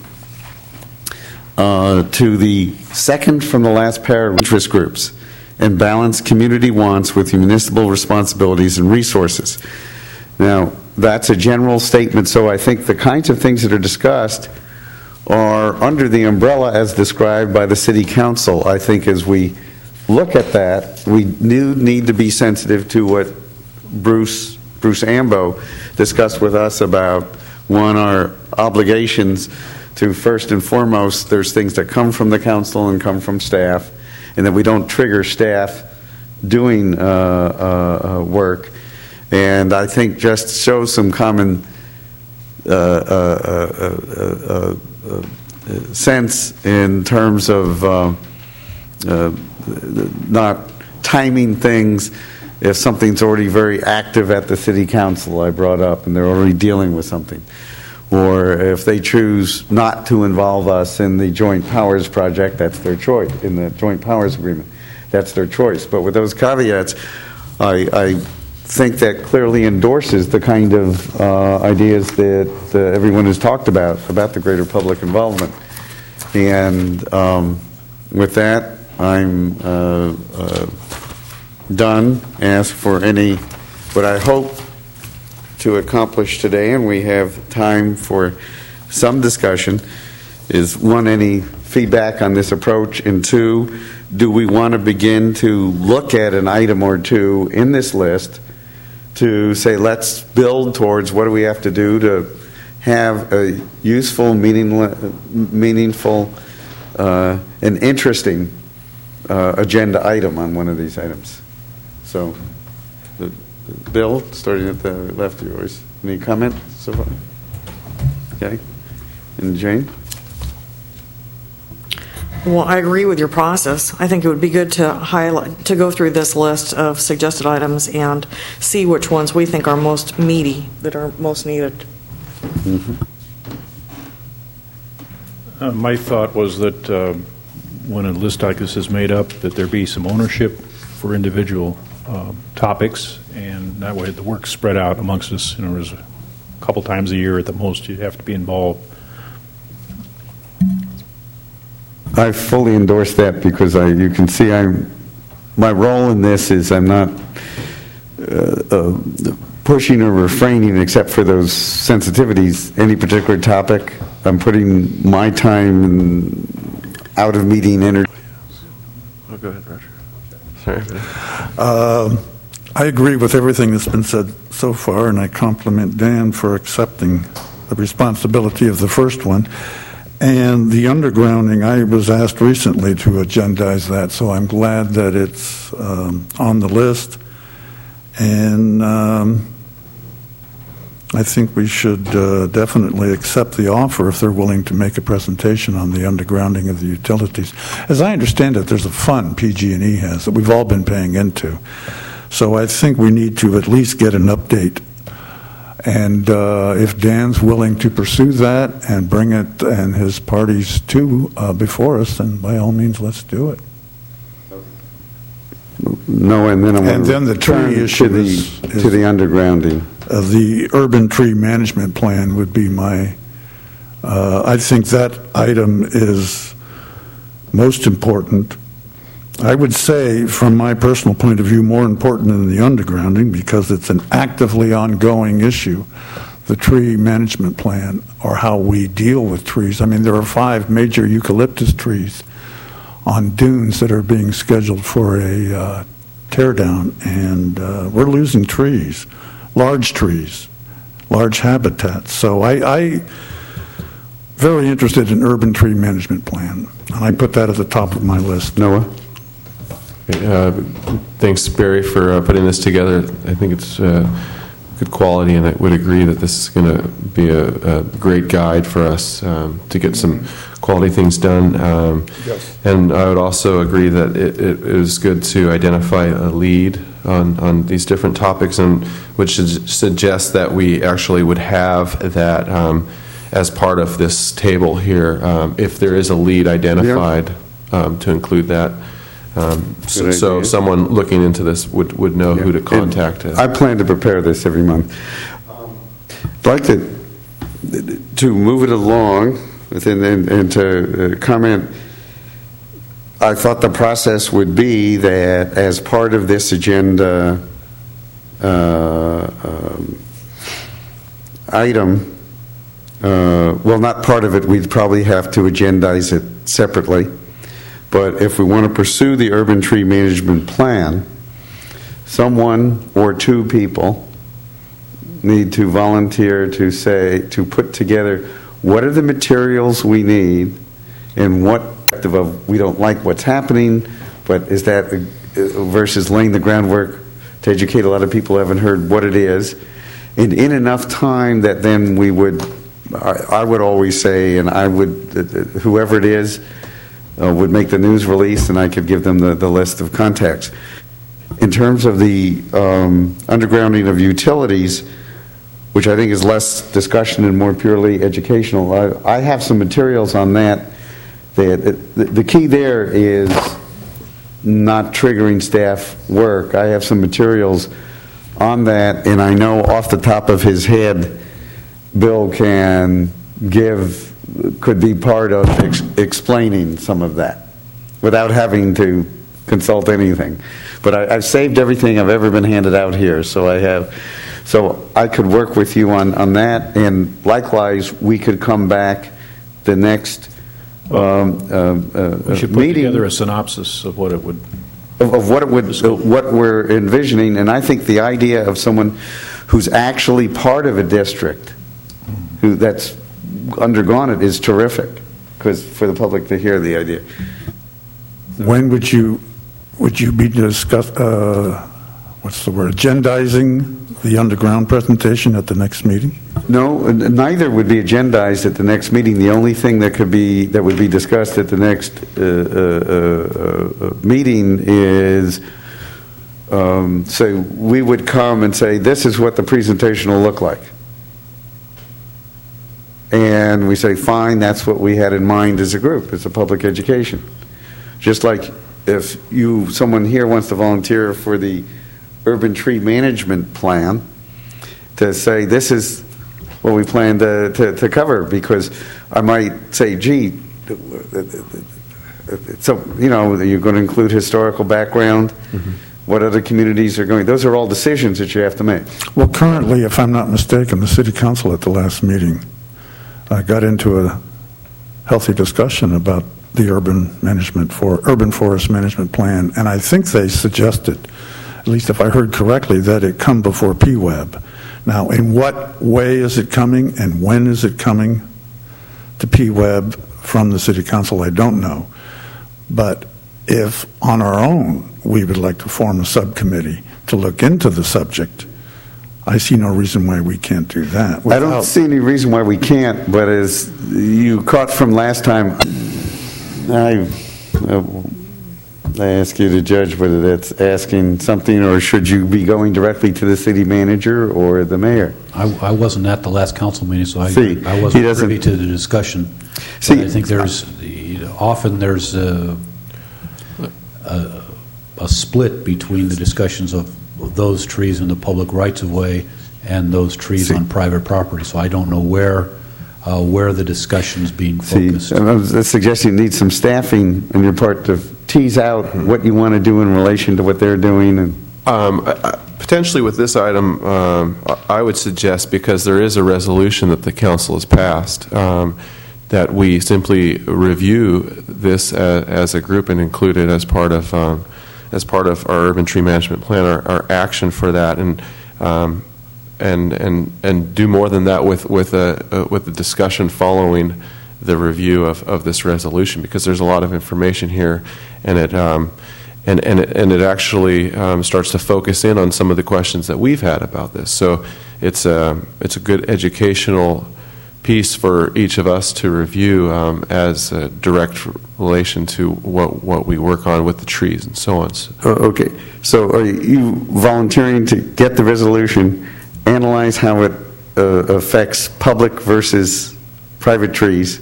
uh, to the second from the last paragraph, interest groups, and balance community wants with municipal responsibilities and resources. Now, that's a general statement, so I think the kinds of things that are discussed are under the umbrella as described by the City Council. I think as we look at that, we do need to be sensitive to what Bruce Bruce Ambo discussed with us about, one, our obligations to, first and foremost, there's things that come from the council and come from staff, and that we don't trigger staff doing uh, uh, uh, work. And I think just show some common uh, uh, uh, uh, uh, sense in terms of uh, uh, not timing things. If something's already very active at the City Council, I brought up, and they're already dealing with something. Or if they choose not to involve us in the Joint Powers Project, that's their choice. In the Joint Powers Agreement, that's their choice. But with those caveats, I, I think that clearly endorses the kind of uh, ideas that uh, everyone has talked about, about the greater public involvement. And um, with that, I'm uh, uh, done. Ask for any, what I hope to accomplish today, and we have time for some discussion, is one, any feedback on this approach, and two, do we want to begin to look at an item or two in this list to say, let's build towards what do we have to do to have a useful, meaning, meaningful, uh, and interesting uh, agenda item on one of these items. So, the, Bill, starting at the left of yours. Any comment so far? Okay. And Jane? Well, I agree with your process. I think it would be good to highlight, to go through this list of suggested items and see which ones we think are most meaty, that are most needed. Mm-hmm. Uh, my thought was that uh, when a list like this is made up, that there be some ownership for individual uh, topics, and that way the work's spread out amongst us. You know, there's a couple times a year at the most you have to be involved. I fully endorse that because I, you can see I'm, my role in this is I'm not uh, uh, pushing or refraining except for those sensitivities. Any particular topic, I'm putting my time and out of meeting energy. Oh, go ahead, Roger. Sorry. Uh, I agree with everything that's been said so far, and I compliment Dan for accepting the responsibility of the first one. And the undergrounding, I was asked recently to agendize that, so I'm glad that it's um, on the list. And um, I think we should uh, definitely accept the offer if they're willing to make a presentation on the undergrounding of the utilities. As I understand it, there's a fund P G and E has that we've all been paying into. So I think we need to at least get an update. And uh, if Dan's willing to pursue that and bring it and his parties too uh, before us, then by all means, let's do it. No, and then I'm and then the tree issue to the, is, is, to the undergrounding. Uh, the urban tree management plan would be my. Uh, I think that item is most important. I would say, from my personal point of view, more important than the undergrounding because it's an actively ongoing issue. The tree management plan, or how we deal with trees. I mean, there are five major eucalyptus trees on dunes that are being scheduled for a uh, tear down, and uh, we're losing trees, large trees, large habitats. So I, I very interested in urban tree management plan, and I put that at the top of my list. Noah? Uh, thanks, Barry, for uh, putting this together. I think it's uh, good quality, and I would agree that this is going to be a, a great guide for us um, to get some quality things done. Um, yes. And I would also agree that it, it is good to identify a lead on, on these different topics, and which should suggest that we actually would have that um, as part of this table here, um, if there is a lead identified, yeah. um, to include that. Um, so, so someone looking into this would, would know yeah. who to contact. I plan to prepare this every month. Um, I'd like to to move it along, within, and, and to uh, comment, I thought the process would be that as part of this agenda uh, um, item, uh, well, not part of it, we'd probably have to agendize it separately. But if we want to pursue the urban tree management plan, someone or two people need to volunteer to say, to put together what are the materials we need and what of we don't like what's happening, but is that versus laying the groundwork to educate a lot of people who haven't heard what it is, and in enough time that then we would, I, I would always say, and I would, whoever it is, uh, would make the news release, and I could give them the, the list of contacts. In terms of the um, undergrounding of utilities, which I think is less discussion and more purely educational, I, I have some materials on that. The, the, the key there is not triggering staff work. I have some materials on that, and I know off the top of his head, Bill can give, could be part of ex explaining some of that without having to consult anything. But I, I've saved everything I've ever been handed out here, so I have, so I could work with you on, on that, and likewise, we could come back the next Um, uh, uh, we should put meeting together a synopsis of what it would of, of what it would uh, what we're envisioning, and I think the idea of someone who's actually part of a district who that's undergone it is terrific, because for the public to hear the idea. When would you would you be discuss uh, what's the word agendizing the underground presentation at the next meeting? No, neither would be agendized at the next meeting. The only thing that could be that would be discussed at the next uh, uh, uh, meeting is, um, say, we would come and say, this is what the presentation will look like. And we say, fine, that's what we had in mind as a group, as a public education. Just like if you, someone here wants to volunteer for the urban tree management plan, to say this is what we plan to, to, to cover, because I might say, gee, so, you know, you're going to include historical background, mm-hmm. what other communities are going, those are all decisions that you have to make. Well, currently, if I'm not mistaken, the city council at the last meeting uh, got into a healthy discussion about the urban management for urban forest management plan, and I think they suggested, at least if I heard correctly, that it come before P W E B. Now, in what way is it coming, and when is it coming to P W E B from the City Council, I don't know. But if on our own we would like to form a subcommittee to look into the subject, I see no reason why we can't do that. I don't see any reason why we can't, but as you caught from last time, I... Uh, I ask you to judge whether that's asking something, or should you be going directly to the city manager or the mayor? I, I wasn't at the last council meeting, so I, see, I wasn't privy to the discussion. See, I think there's often there's a, a, a split between the discussions of those trees in the public rights of way and those trees see. on private property. So I don't know where uh, where the discussion's being focused. See, I was suggesting you need some staffing on your part to tease out mm-hmm. what you want to do in relation to what they're doing. And um, potentially with this item, um, I would suggest, because there is a resolution that the council has passed, um, that we simply review this uh, as a group and include it as part of um, as part of our urban tree management plan, our, our action for that, and um, and and and do more than that with with a uh, with the discussion following the review of, of this resolution, because there's a lot of information here, and it um, and and it, and it actually um, starts to focus in on some of the questions that we've had about this. So it's a it's a good educational piece for each of us to review um, as a direct relation to what what we work on with the trees and so on. So, okay, so are you volunteering to get the resolution, analyze how it uh, affects public versus private trees,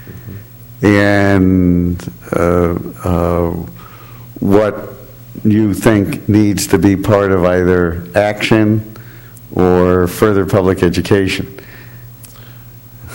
and uh, uh, what you think needs to be part of either action or further public education?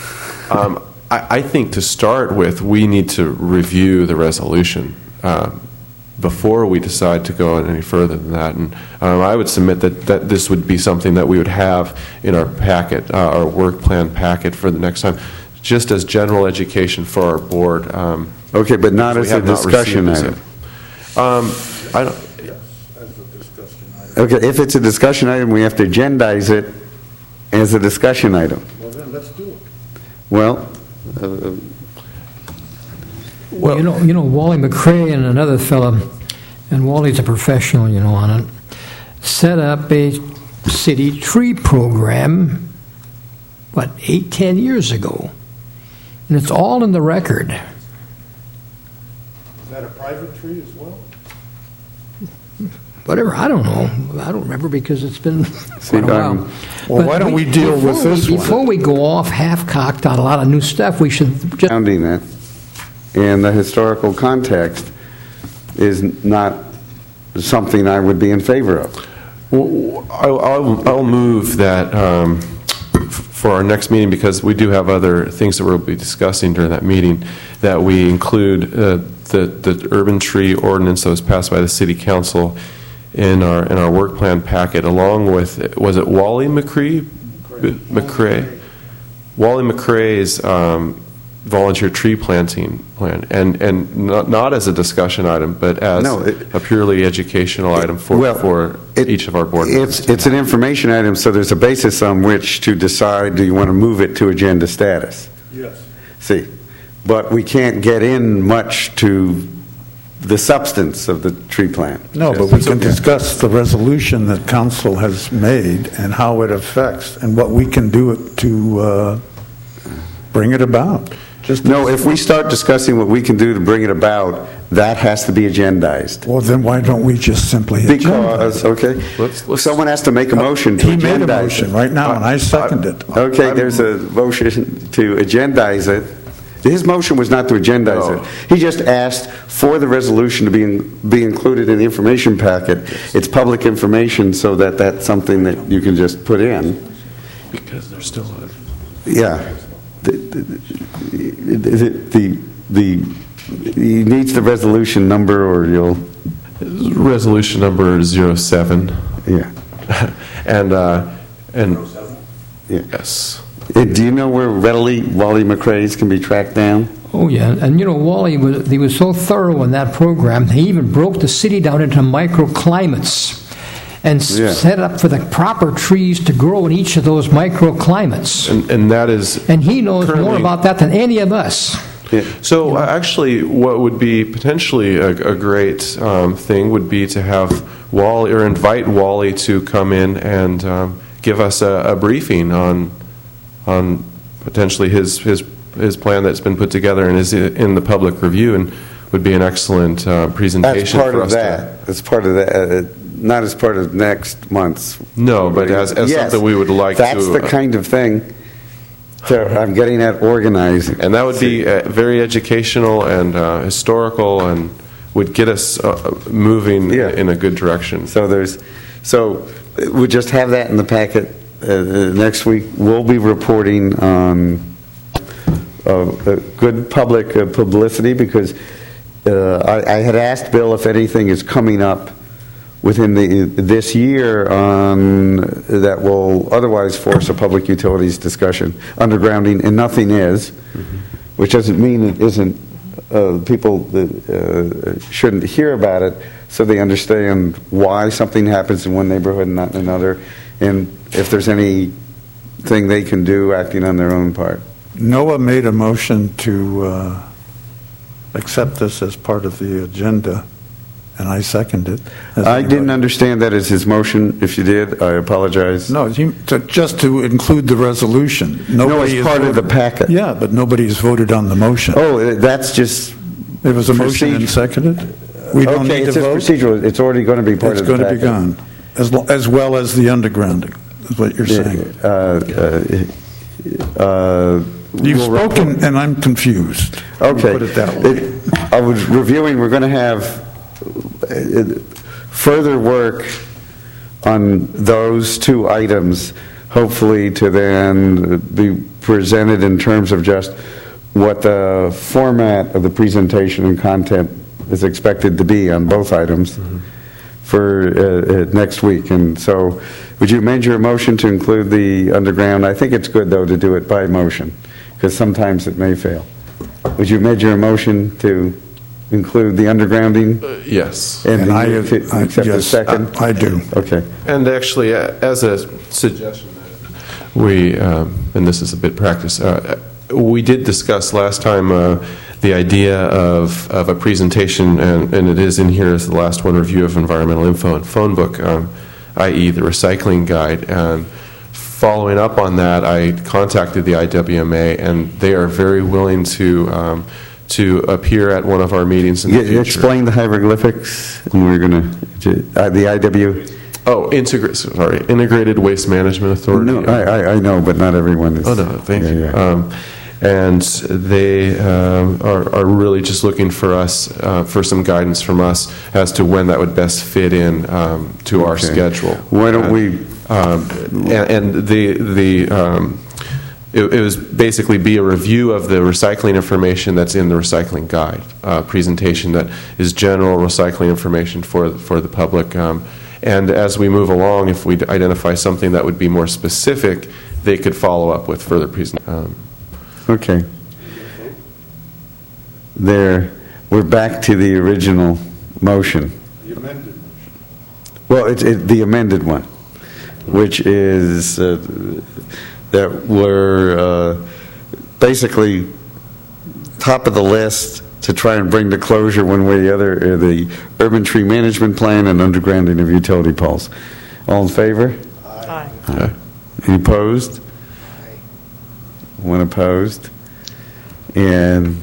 Um, I, I think to start with, we need to review the resolution uh, before we decide to go any further than that. And um, I would submit that, that this would be something that we would have in our packet, uh, our work plan packet for the next time, just as general education for our board. Um, Okay, but not we as a have not discussion received item. this. Um, I don't. Okay, if it's a discussion item, we have to agendize it as a discussion item. Well, then, let's do it. Well, uh, Well, you know, you know, Wally McCrae and another fella, and Wally's a professional, you know, on it, set up a city tree program, what, eight, ten years ago. And it's all in the record. Is that a private tree as well? Whatever, I don't know. I don't remember because it's been quite a while. um, Well, But why don't we deal before with this we, one? Before we go off half-cocked on a lot of new stuff, we should just... Founding it, and the historical context is not something I would be in favor of. Well, I'll, I'll, I'll move that um, f- for our next meeting, because we do have other things that we'll be discussing during that meeting, that we include uh, the, the urban tree ordinance that was passed by the city council in our in our work plan packet, along with, was it Wally McCrae? McCrae? Wally McCrae's um, volunteer tree planting plan, and and not, not as a discussion item, but as No, it- a purely educational item for Well, for it- each of our board members. It's, it's an information item, so there's a basis on which to decide, do you want to move it to agenda status? Yes. See, but we can't get in much to the substance of the tree plan. No, but we can discuss the resolution that council has made and how it affects and what we can do to uh, bring it about. Just No, if we start discussing what we can do to bring it about, that has to be agendized. Well, then why don't we just simply agendize Because, it? okay, Let's- let's- someone has to make a motion to He made a agendize motion it. right now, and I second it. Okay, there's a motion to agendize it. His motion was not to agendize No. it. He just asked for the resolution to be in, be included in the information packet. It's public information, so that that's something that you can just put in. Because there's still a... Yeah. The, the, the, the, he needs the resolution number, or you'll, Resolution number zero seven. yeah. And, uh, and, Yeah. yes. Uh, Do you know where readily Wally McCrae's can be tracked down? Oh, yeah. And, you know, Wally, was, he was so thorough in that program, he even broke the city down into microclimates and s- Yeah. set up for the proper trees to grow in each of those microclimates. And, and that is... And he knows more currently- about that than any of us. So uh, actually, what would be potentially a, a great um, thing would be to have Wally, or invite Wally to come in and um, give us a, a briefing on on potentially his his his plan that's been put together and is in the public review, and would be an excellent uh, presentation That's part for of us that. That's part of that. Uh, not as part of next month's. to... No, but as, as Yes, something we would like That's to... the uh, kind of thing that I'm getting at organizing. And that would be uh, very educational and uh, historical, and would get us uh, moving Yeah. in a good direction. So there's, so we just have that in the packet. Uh, uh, next week, we'll be reporting on uh, uh, good public uh, publicity, because uh, I, I had asked Bill if anything is coming up within the this year on that will otherwise force a public utilities discussion, undergrounding, and nothing is, mm-hmm. which doesn't mean it isn't. Uh, people that, uh, shouldn't hear about it, so they understand why something happens in one neighborhood and not in another, and if there's anything they can do acting on their own part. Noah made a motion to uh, accept this as part of the agenda, and I second it. Has I anybody- didn't understand that as his motion. If you did, I apologize. No, you- to- just to include the resolution. No, Nobody it's has part of the voted- packet. Yeah, but nobody has voted on the motion. Oh, uh, that's just There was a motion and procedure. seconded? We don't okay. need It's to just vote? procedural. It's already going to be part It's of the going to packet. be gone, as lo- as well as the undergrounding, is what you're saying. Uh, uh, uh, You've we'll report- spoken, and I'm confused. Let me Okay. Put it that way. It- I was reviewing, we're going to have uh, further work on those two items, hopefully to then be presented in terms of just what the format of the presentation and content is expected to be on both items mm-hmm. for uh, uh, next week. And so would you amend your motion to include the underground? I think it's good, though, to do it by motion, because sometimes it may fail. Would you amend your motion to include the undergrounding? Uh, yes. And, and the, I, to, I, accept yes, the second? I, I do. Okay. And actually, uh, as a suggestion, we, um, and this is a bit practice, uh, we did discuss last time uh, the idea of, of a presentation, and, and it is in here as the last one, review of environmental info and phone book, um, that is the recycling guide. And following up on that, I contacted the I W M A, and they are very willing to um, to appear at one of our meetings in the Yeah, future. explain the hieroglyphics, and we're going to, uh, the I W... Oh, integra- sorry, Integrated Waste Management Authority. No, I, I, I know, but not everyone is... Oh, no, thank yeah, you. Yeah. Um, and they um, are, are really just looking for us, uh, for some guidance from us as to when that would best fit in um, to our Okay. schedule. Why don't and, we... Um, and, and the... the um, It, it was basically be a review of the recycling information that's in the recycling guide uh, presentation that is general recycling information for for the public. Um, and as we move along, if we identify something that would be more specific, they could follow up with further presentation. Um, Okay. There, we're back to the original motion. The amended. Well, it's it, the amended one, which is uh, that we're uh, basically top of the list to try and bring to closure one way or the other uh, the urban tree management plan and undergrounding of utility poles. All in favor? Aye. Aye. Any opposed? One opposed. And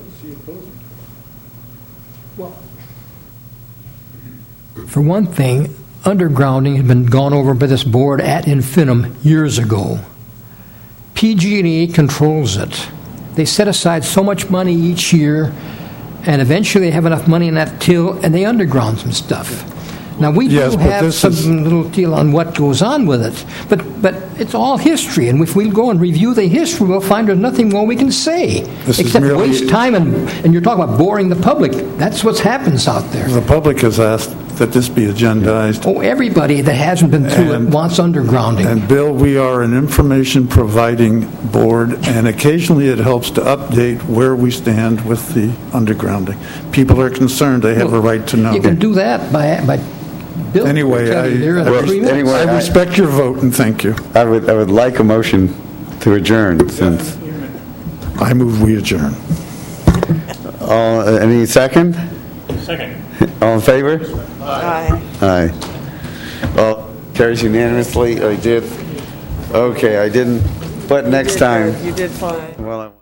For one thing, undergrounding had been gone over by this board ad infinitum years ago. P G and E controls it. They set aside so much money each year, and eventually they have enough money in that till, and they underground some stuff. Now, we Yes, do but have this some is- little deal on what goes on with it, but but it's all history, and if we go and review the history, we'll find there's nothing more we can say, This is except merely- waste time, and, and you're talking about boring the public. That's what happens out there. The public has asked that this be agendized. Oh, everybody that hasn't been through And- it wants undergrounding. And Bill, we are an information providing board, and occasionally it helps to update where we stand with the undergrounding. People are concerned, they have a right to know. You can do that by, by Bill. Anyway, will tell you there in I, three minutes. anyway, I respect your vote and thank you. I would I would like a motion to adjourn since. I move we adjourn. All, uh, any second? Second. All in favor? Aye. Aye. Well, carries unanimously. I did. Okay, I didn't. But next time. You did fine. Well, I